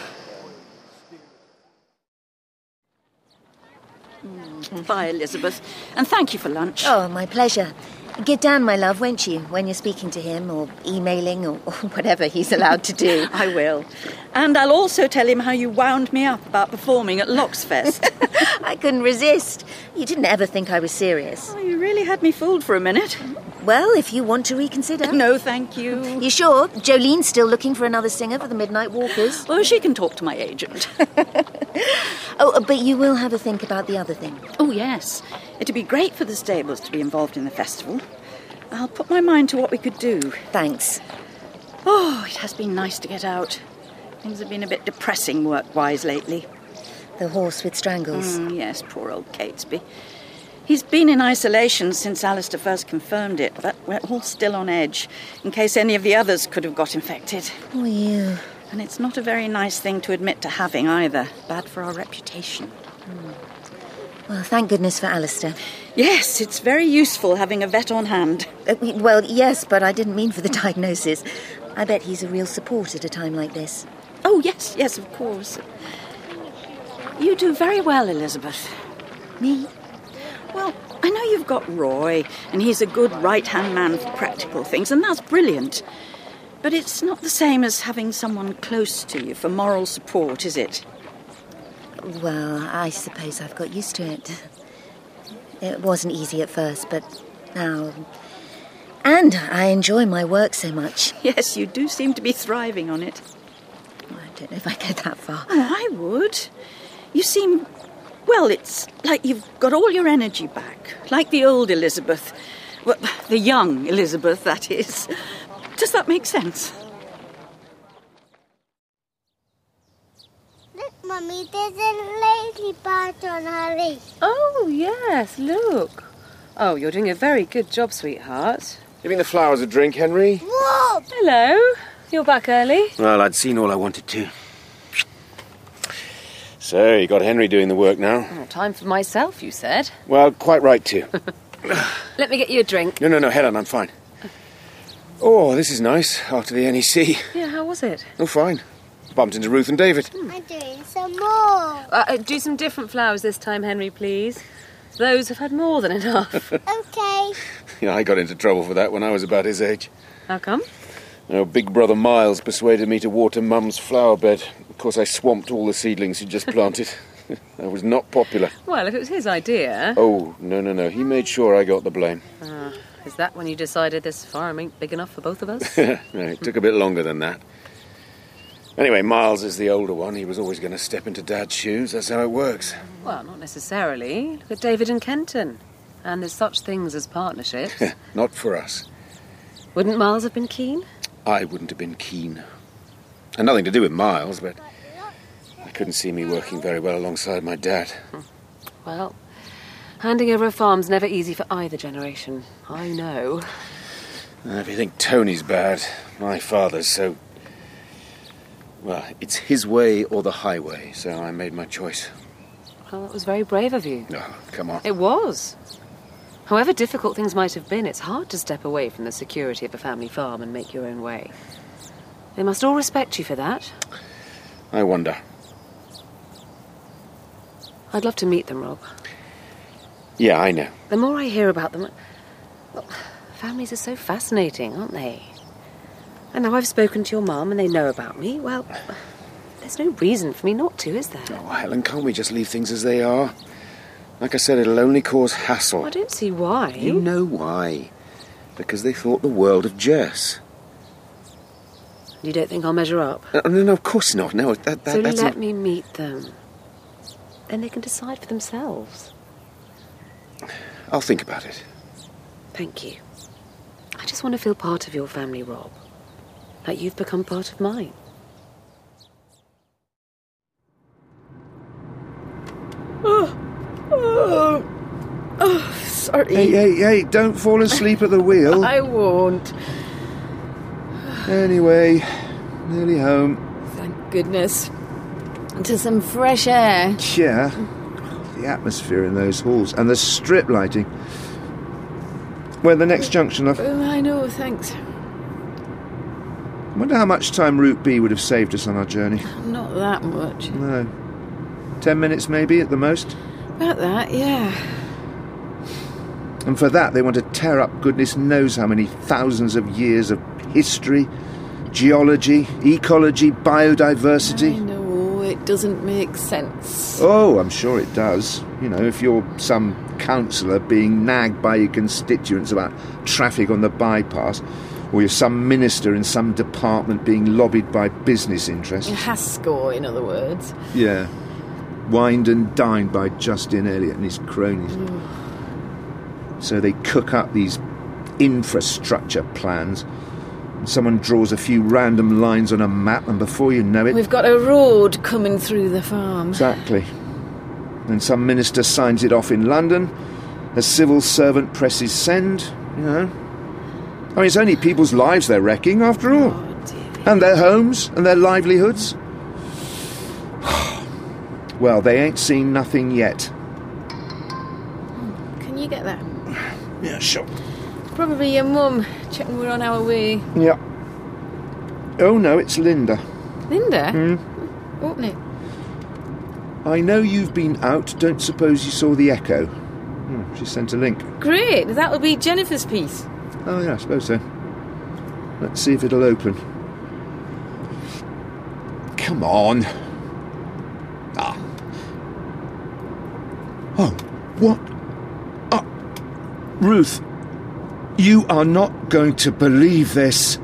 Bye, Elizabeth. And thank you for lunch. Oh, my pleasure. Get down, my love, won't you, when you're speaking to him or emailing or whatever he's allowed to do. I will. And I'll also tell him how you wound me up about performing at Locksfest. I couldn't resist. You didn't ever think I was serious. Oh, you really had me fooled for a minute. Well, if you want to reconsider. No, thank you. You sure? Jolene's still looking for another singer for the Midnight Walkers. Well, she can talk to my agent. Oh, but you will have a think about the other thing. Oh, yes. It'd be great for the stables to be involved in the festival. I'll put my mind to what we could do. Thanks. Oh, it has been nice to get out. Things have been a bit depressing work-wise lately. The horse with strangles. Yes, poor old Catesby. He's been in isolation since Alistair first confirmed it, but we're all still on edge, in case any of the others could have got infected. Oh, you. And it's not a very nice thing to admit to having either. Bad for our reputation. Well, thank goodness for Alistair. Yes, it's very useful having a vet on hand. Well, yes, but I didn't mean for the diagnosis. I bet he's a real support at a time like this. Oh, yes, of course. You do very well, Elizabeth. Me? Well, I know you've got Roy, and he's a good right-hand man for practical things, and that's brilliant. But it's not the same as having someone close to you for moral support, is it? Well, I suppose I've got used to it. It wasn't easy at first, but now... And I enjoy my work so much. Yes, you do seem to be thriving on it. I don't know if I get that far. Oh, I would. You seem... Well, it's like you've got all your energy back. Like the old Elizabeth. Well, the young Elizabeth, that is. Does that make sense? Look, Mummy, there's a lazy part on her leaf. Oh, yes, look. Oh, you're doing a very good job, sweetheart. Giving the flowers a drink, Henry? Whoa! Hello. You're back early. Well, I'd seen all I wanted to. So, you got Henry doing the work now? Oh, time for myself, you said. Well, quite right too. Let me get you a drink. No, Helen, I'm fine. Oh, this is nice, after the NEC. Yeah, how was it? Oh, fine. Bumped into Ruth and David. I'm doing some more. Do some different flowers this time, Henry, please. Those have had more than enough. Okay. Yeah, I got into trouble for that when I was about his age. How come? Oh, big brother Miles persuaded me to water Mum's flower bed. Of course, I swamped all the seedlings he'd just planted. I was not popular. Well, if it was his idea... Oh, no. He made sure I got the blame. Is that when you decided this farm ain't big enough for both of us? No, it took a bit longer than that. Anyway, Miles is the older one. He was always going to step into Dad's shoes. That's how it works. Well, not necessarily. Look at David and Kenton. And there's such things as partnerships. Not for us. Wouldn't Miles have been keen? I wouldn't have been keen. And nothing to do with Miles, but I couldn't see me working very well alongside my dad. Well, handing over a farm's never easy for either generation. I know. If you think Tony's bad, my father's so... Well, it's his way or the highway, so I made my choice. Well, that was very brave of you. Oh, come on. It was. However difficult things might have been, it's hard to step away from the security of a family farm and make your own way. They must all respect you for that. I wonder. I'd love to meet them, Rob. Yeah, I know. The more I hear about them... Well, families are so fascinating, aren't they? And now I've spoken to your mum and they know about me, well, there's no reason for me not to, is there? Oh, Helen, can't we just leave things as they are? Like I said, it'll only cause hassle. I don't see why. You know why. Because they thought the world of Jess. You don't think I'll measure up? No, of course not. No, so that's let me meet them. Then they can decide for themselves. I'll think about it. Thank you. I just want to feel part of your family, Rob. Like you've become part of mine. sorry. Hey, don't fall asleep at the wheel. I won't. Anyway, nearly home. Thank goodness. To some fresh air. Yeah. The atmosphere in those halls and the strip lighting. Where the next junction, love? Oh, I know, thanks. I wonder how much time Route B would have saved us on our journey. Not that much. No. 10 minutes maybe at the most. About that, yeah. And for that they want to tear up goodness knows how many thousands of years of history, geology, ecology, biodiversity. I know, it doesn't make sense. Oh, I'm sure it does. You know, if you're some councillor being nagged by your constituents about traffic on the bypass, or you're some minister in some department being lobbied by business interests. Hasco, in other words. Yeah. Wined and dined by Justin Elliott and his cronies. So they cook up these infrastructure plans. And someone draws a few random lines on a map, and before you know it... We've got a road coming through the farm. Exactly. Then some minister signs it off in London. A civil servant presses send, you know. I mean, it's only people's lives they're wrecking, after all. And their homes and their livelihoods. Well, they ain't seen nothing yet. Can you get that? Yeah, sure. Probably your mum, checking we're on our way. Yeah. Oh, no, it's Linda. Linda? Open it. I know you've been out. Don't suppose you saw the Echo. She sent a link. Great. That'll be Jennifer's piece. Oh, yeah, I suppose so. Let's see if it'll open. Come on. Ah. Oh, what? Oh, Ruth, you are not going to believe this.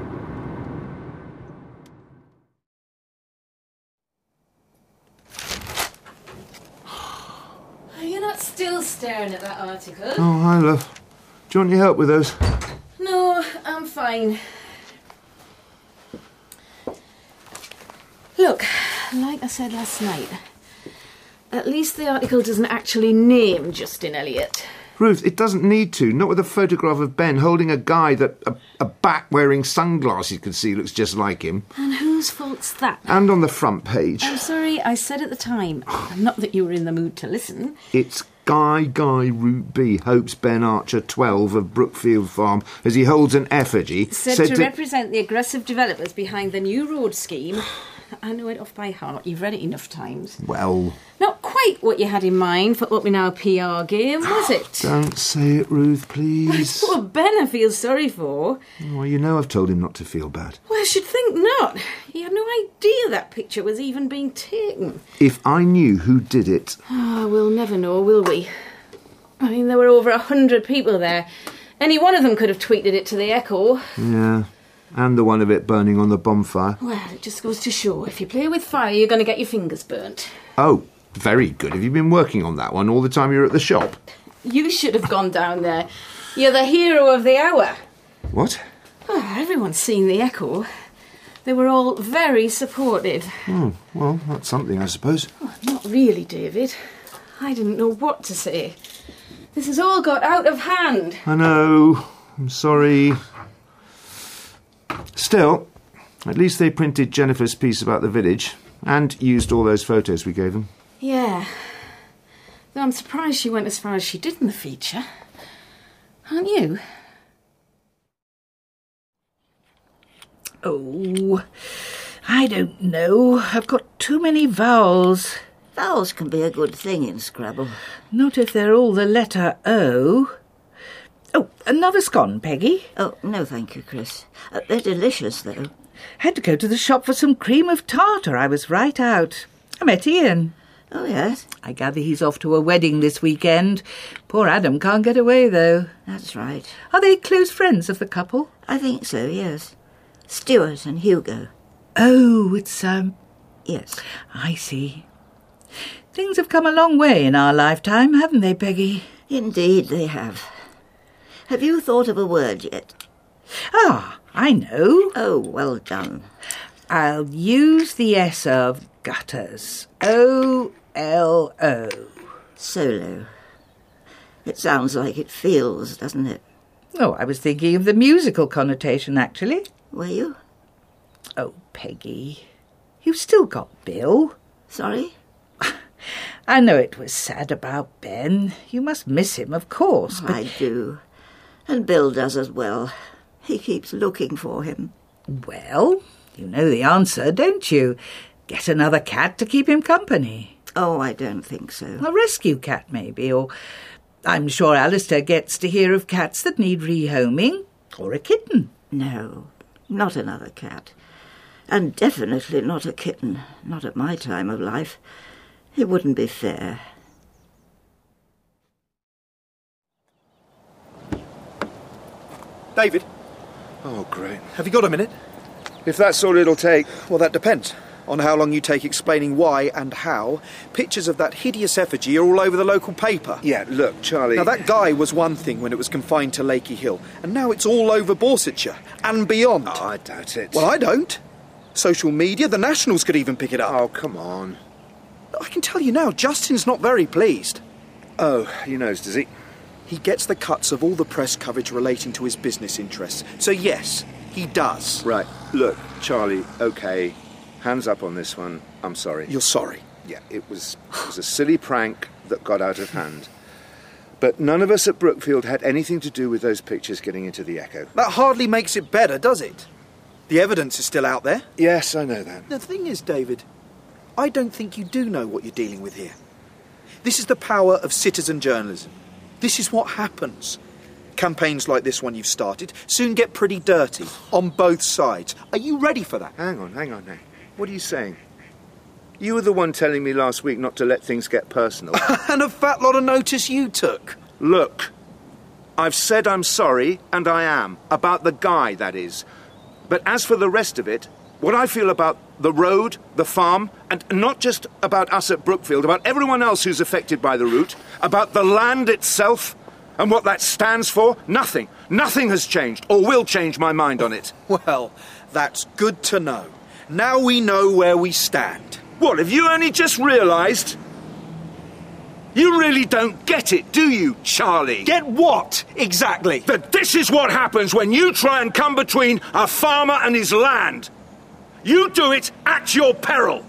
You're not still staring at that article? Oh, hi, love. Do you want any help with those? No, I'm fine. Look, like I said last night, at least the article doesn't actually name Justin Elliott. Ruth, it doesn't need to. Not with a photograph of Ben holding a guy that a bat wearing sunglasses could see looks just like him. And whose fault's that? And on the front page. I'm sorry, I said at the time. Not that you were in the mood to listen. It's Guy Route B hopes Ben Archer 12 of Brookfield Farm, as he holds an effigy, said to represent the aggressive developers behind the new road scheme. I know it off by heart. You've read it enough times. Well... Not quite what you had in mind for upping our PR game, was it? Don't say it, Ruth, please. Poor Ben I feel sorry for. Well, you know I've told him not to feel bad. Well, I should think not. He had no idea that picture was even being taken. If I knew who did it... Oh, we'll never know, will we? I mean, there were over 100 people there. Any one of them could have tweeted it to the Echo. Yeah, and the one of it burning on the bonfire. Well, it just goes to show, if you play with fire, you're going to get your fingers burnt. Oh, very good. Have you been working on that one all the time you were at the shop? You should have gone down there. You're the hero of the hour. What? Oh, everyone's seen the Echo. They were all very supportive. Oh, well, that's something, I suppose. Oh, not really, David. I didn't know what to say. This has all got out of hand. I know. I'm sorry. Still, at least they printed Jennifer's piece about the village and used all those photos we gave them. Yeah. Though I'm surprised she went as far as she did in the feature. Aren't you? Oh, I don't know. I've got too many vowels. Vowels can be a good thing in Scrabble. Not if they're all the letter O. Oh, another scone, Peggy? Oh, no thank you, Chris. They're delicious, though. Had to go to the shop for some cream of tartar. I was right out. I met Ian. Oh, yes? I gather he's off to a wedding this weekend. Poor Adam can't get away, though. That's right. Are they close friends of the couple? I think so, yes. Stuart and Hugo. Oh, it's, Yes. I see. Things have come a long way in our lifetime, haven't they, Peggy? Indeed they have. Have you thought of a word yet? Ah, I know. Oh, well done. I'll use the S of gutters. O-L-O. Solo. It sounds like it feels, doesn't it? Oh, I was thinking of the musical connotation, actually. Were you? Oh, Peggy, you've still got Bill. Sorry? I know it was sad about Ben. You must miss him, of course. But... I do. And Bill does as well. He keeps looking for him. Well, you know the answer, don't you? Get another cat to keep him company. Oh, I don't think so. A rescue cat, maybe, or I'm sure Alistair gets to hear of cats that need rehoming, or a kitten. No, not another cat. And definitely not a kitten. Not at my time of life. It wouldn't be fair. David? Oh, great. Have you got a minute? If that's all it'll take. Well, that depends on how long you take explaining why and how. Pictures of that hideous effigy are all over the local paper. Yeah, look, Charlie... Now, that guy was one thing when it was confined to Lakey Hill, and now it's all over Borsetshire and beyond. Oh, I doubt it. Well, I don't. Social media, the Nationals could even pick it up. Oh, come on. I can tell you now, Justin's not very pleased. Oh, he knows, does he? He gets the cuts of all the press coverage relating to his business interests. So, yes, he does. Right. Look, Charlie, OK, hands up on this one. I'm sorry. You're sorry? Yeah, it was a silly prank that got out of hand. But none of us at Brookfield had anything to do with those pictures getting into the Echo. That hardly makes it better, does it? The evidence is still out there. Yes, I know that. The thing is, David, I don't think you do know what you're dealing with here. This is the power of citizen journalism. This is what happens. Campaigns like this one you've started soon get pretty dirty, on both sides. Are you ready for that? Hang on now. What are you saying? You were the one telling me last week not to let things get personal. And a fat lot of notice you took. Look, I've said I'm sorry, and I am. About the guy, that is. But as for the rest of it, what I feel about the road, the farm, and not just about us at Brookfield, about everyone else who's affected by the route, about the land itself, and what that stands for, nothing. Nothing has changed, or will change my mind on it. Well, that's good to know. Now we know where we stand. What, have you only just realised? You really don't get it, do you, Charlie? Get what, exactly? That this is what happens when you try and come between a farmer and his land. You do it at your peril.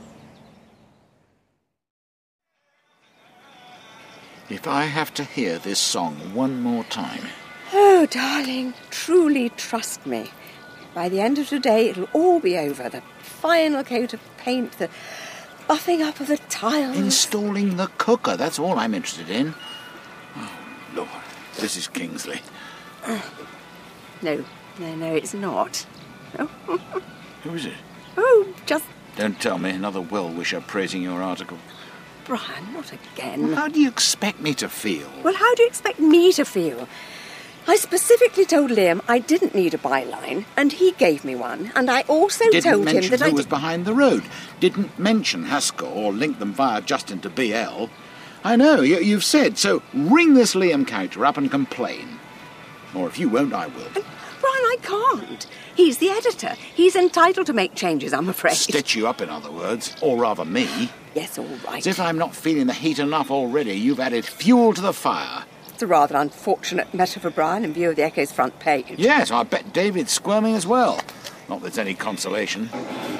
If I have to hear this song one more time... Oh, darling, truly trust me. By the end of today, it'll all be over. The final coat of paint, the buffing up of the tiles... Installing the cooker, that's all I'm interested in. Oh, Lord, this is Kingsley. No, it's not. No. Who is it? Oh, just... Don't tell me another well-wisher praising your article. Brian, not again. Well, how do you expect me to feel? Well, how do you expect me to feel? I specifically told Liam I didn't need a byline, and he gave me one. And I also told him that who was behind the road. Didn't mention Haskell or link them via Justin to BL. I know, you've said, so ring this Liam character up and complain. Or if you won't, I will. Brian, I can't. He's the editor. He's entitled to make changes, I'm afraid. Stitch you up, in other words. Or rather me. Yes, all right. As if I'm not feeling the heat enough already, you've added fuel to the fire. It's a rather unfortunate metaphor, Brian, in view of the Echo's front page. Yes, I bet David's squirming as well. Not that it's any consolation.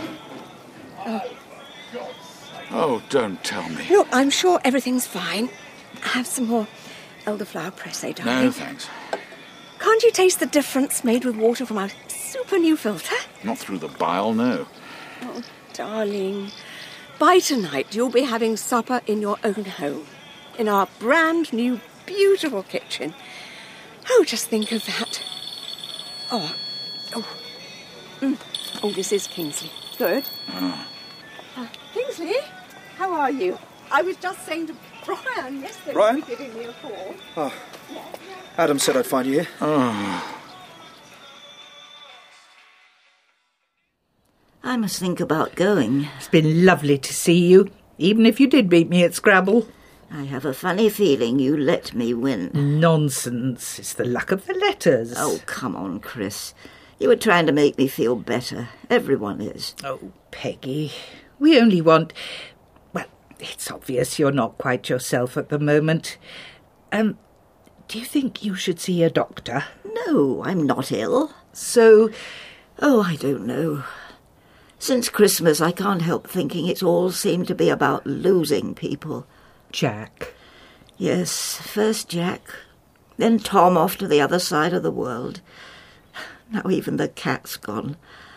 Oh, don't tell me. Look, I'm sure everything's fine. Have some more elderflower pressé, darling. No, thanks. Can't you taste the difference made with water from our super new filter? Not through the bile, no. Oh, darling. By tonight, you'll be having supper in your own home. In our brand new, beautiful kitchen. Oh, just think of that. Oh, this is Kingsley. Good. Kingsley, how are you? I was just saying to Brian yesterday. Brian? Giving me a call. Oh, Adam said I'd find you here. I must think about going. It's been lovely to see you, even if you did beat me at Scrabble. I have a funny feeling you let me win. Nonsense. It's the luck of the letters. Oh, come on, Chris. You were trying to make me feel better. Everyone is. Oh, Peggy. We only want... Well, it's obvious you're not quite yourself at the moment. Do you think you should see a doctor? No, I'm not ill. So... Oh, I don't know. Since Christmas, I can't help thinking it's all seemed to be about losing people. Jack? Yes, first Jack, then Tom off to the other side of the world. Now even the cat's gone.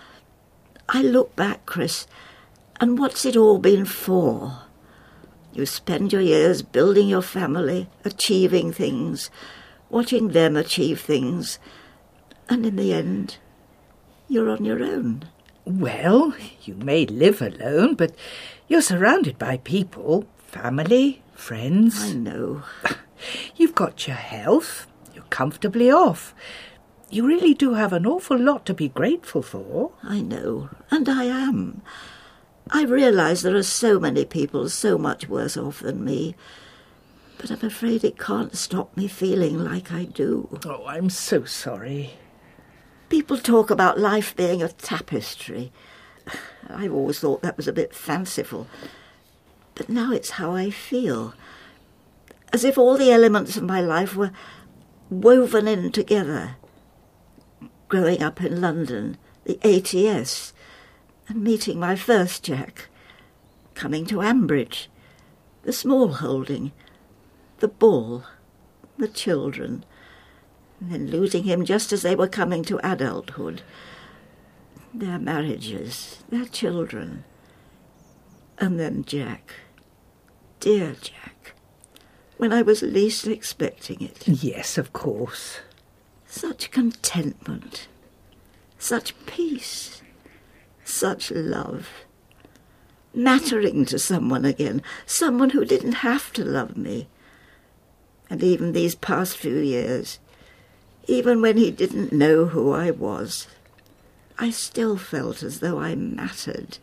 I look back, Chris, and what's it all been for? You spend your years building your family, achieving things, watching them achieve things, and in the end, you're on your own. Well, you may live alone, but you're surrounded by people, family, friends. I know. You've got your health, you're comfortably off. You really do have an awful lot to be grateful for. I know, and I am. I realise there are so many people so much worse off than me, but I'm afraid it can't stop me feeling like I do. Oh, I'm so sorry. People talk about life being a tapestry. I've always thought that was a bit fanciful, but now it's how I feel. As if all the elements of my life were woven in together. Growing up in London, the ATS, and meeting my first Jack, coming to Ambridge, the small holding, the bull, the children, and then losing him just as they were coming to adulthood, their marriages, their children, and then Jack, dear Jack, when I was least expecting it. Yes, of course. Such contentment, such peace, such love. Mattering to someone again, someone who didn't have to love me. And even these past few years, even when he didn't know who I was, I still felt as though I mattered.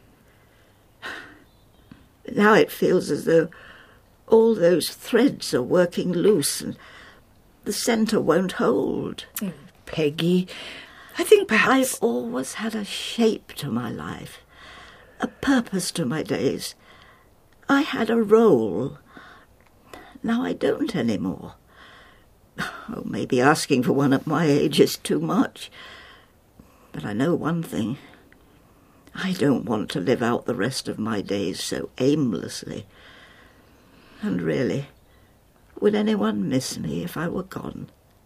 But now it feels as though all those threads are working loose and the centre won't hold. Peggy, I think perhaps... I've always had a shape to my life, a purpose to my days. I had a role. Now I don't anymore. Oh, maybe asking for one at my age is too much. But I know one thing. I don't want to live out the rest of my days so aimlessly. And really, would anyone miss me if I were gone?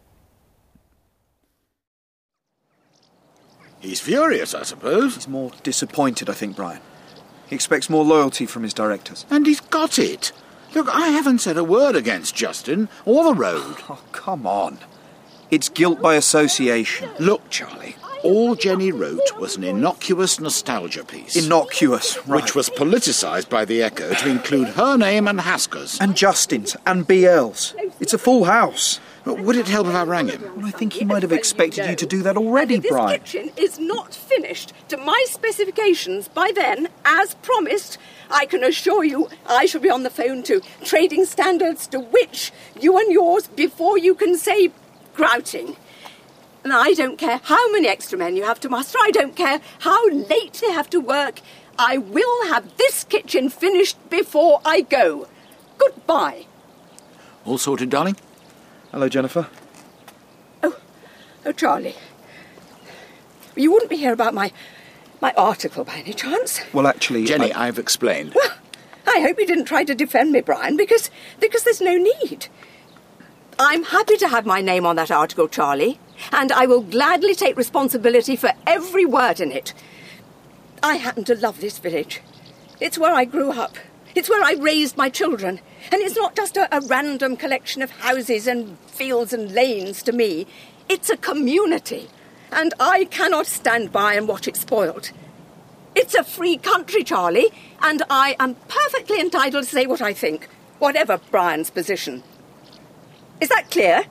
He's furious, I suppose. He's more disappointed, I think, Brian. He expects more loyalty from his directors. And he's got it. Look, I haven't said a word against Justin or the road. Oh, come on. It's guilt by association. Look, Charlie, all Jenny wrote was an innocuous nostalgia piece. Innocuous, right. Which was politicised by the Echo to include her name and Hasker's. And Justin's, and BL's. It's a full house. Would it help if I rang him? Well, I think he might have expected you to do that already, Brian. This kitchen is not finished to my specifications by then, as promised. I can assure you I shall be on the phone to trading standards to which you and yours before you can say grouting. And I don't care how many extra men you have to muster. I don't care how late they have to work. I will have this kitchen finished before I go. Goodbye. All sorted, darling? Hello, Jennifer. Oh, Charlie. You wouldn't be here about my article by any chance? Well, actually... Jenny, I've explained. Well, I hope you didn't try to defend me, Brian, because there's no need. I'm happy to have my name on that article, Charlie, and I will gladly take responsibility for every word in it. I happen to love this village. It's where I grew up. It's where I raised my children. And it's not just a random collection of houses and fields and lanes to me. It's a community. And I cannot stand by and watch it spoiled. It's a free country, Charlie, and I am perfectly entitled to say what I think, whatever Brian's position. Is that clear?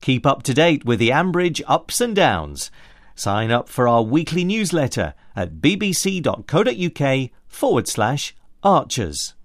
Keep up to date with the Ambridge ups and downs. Sign up for our weekly newsletter at bbc.co.uk/Archers.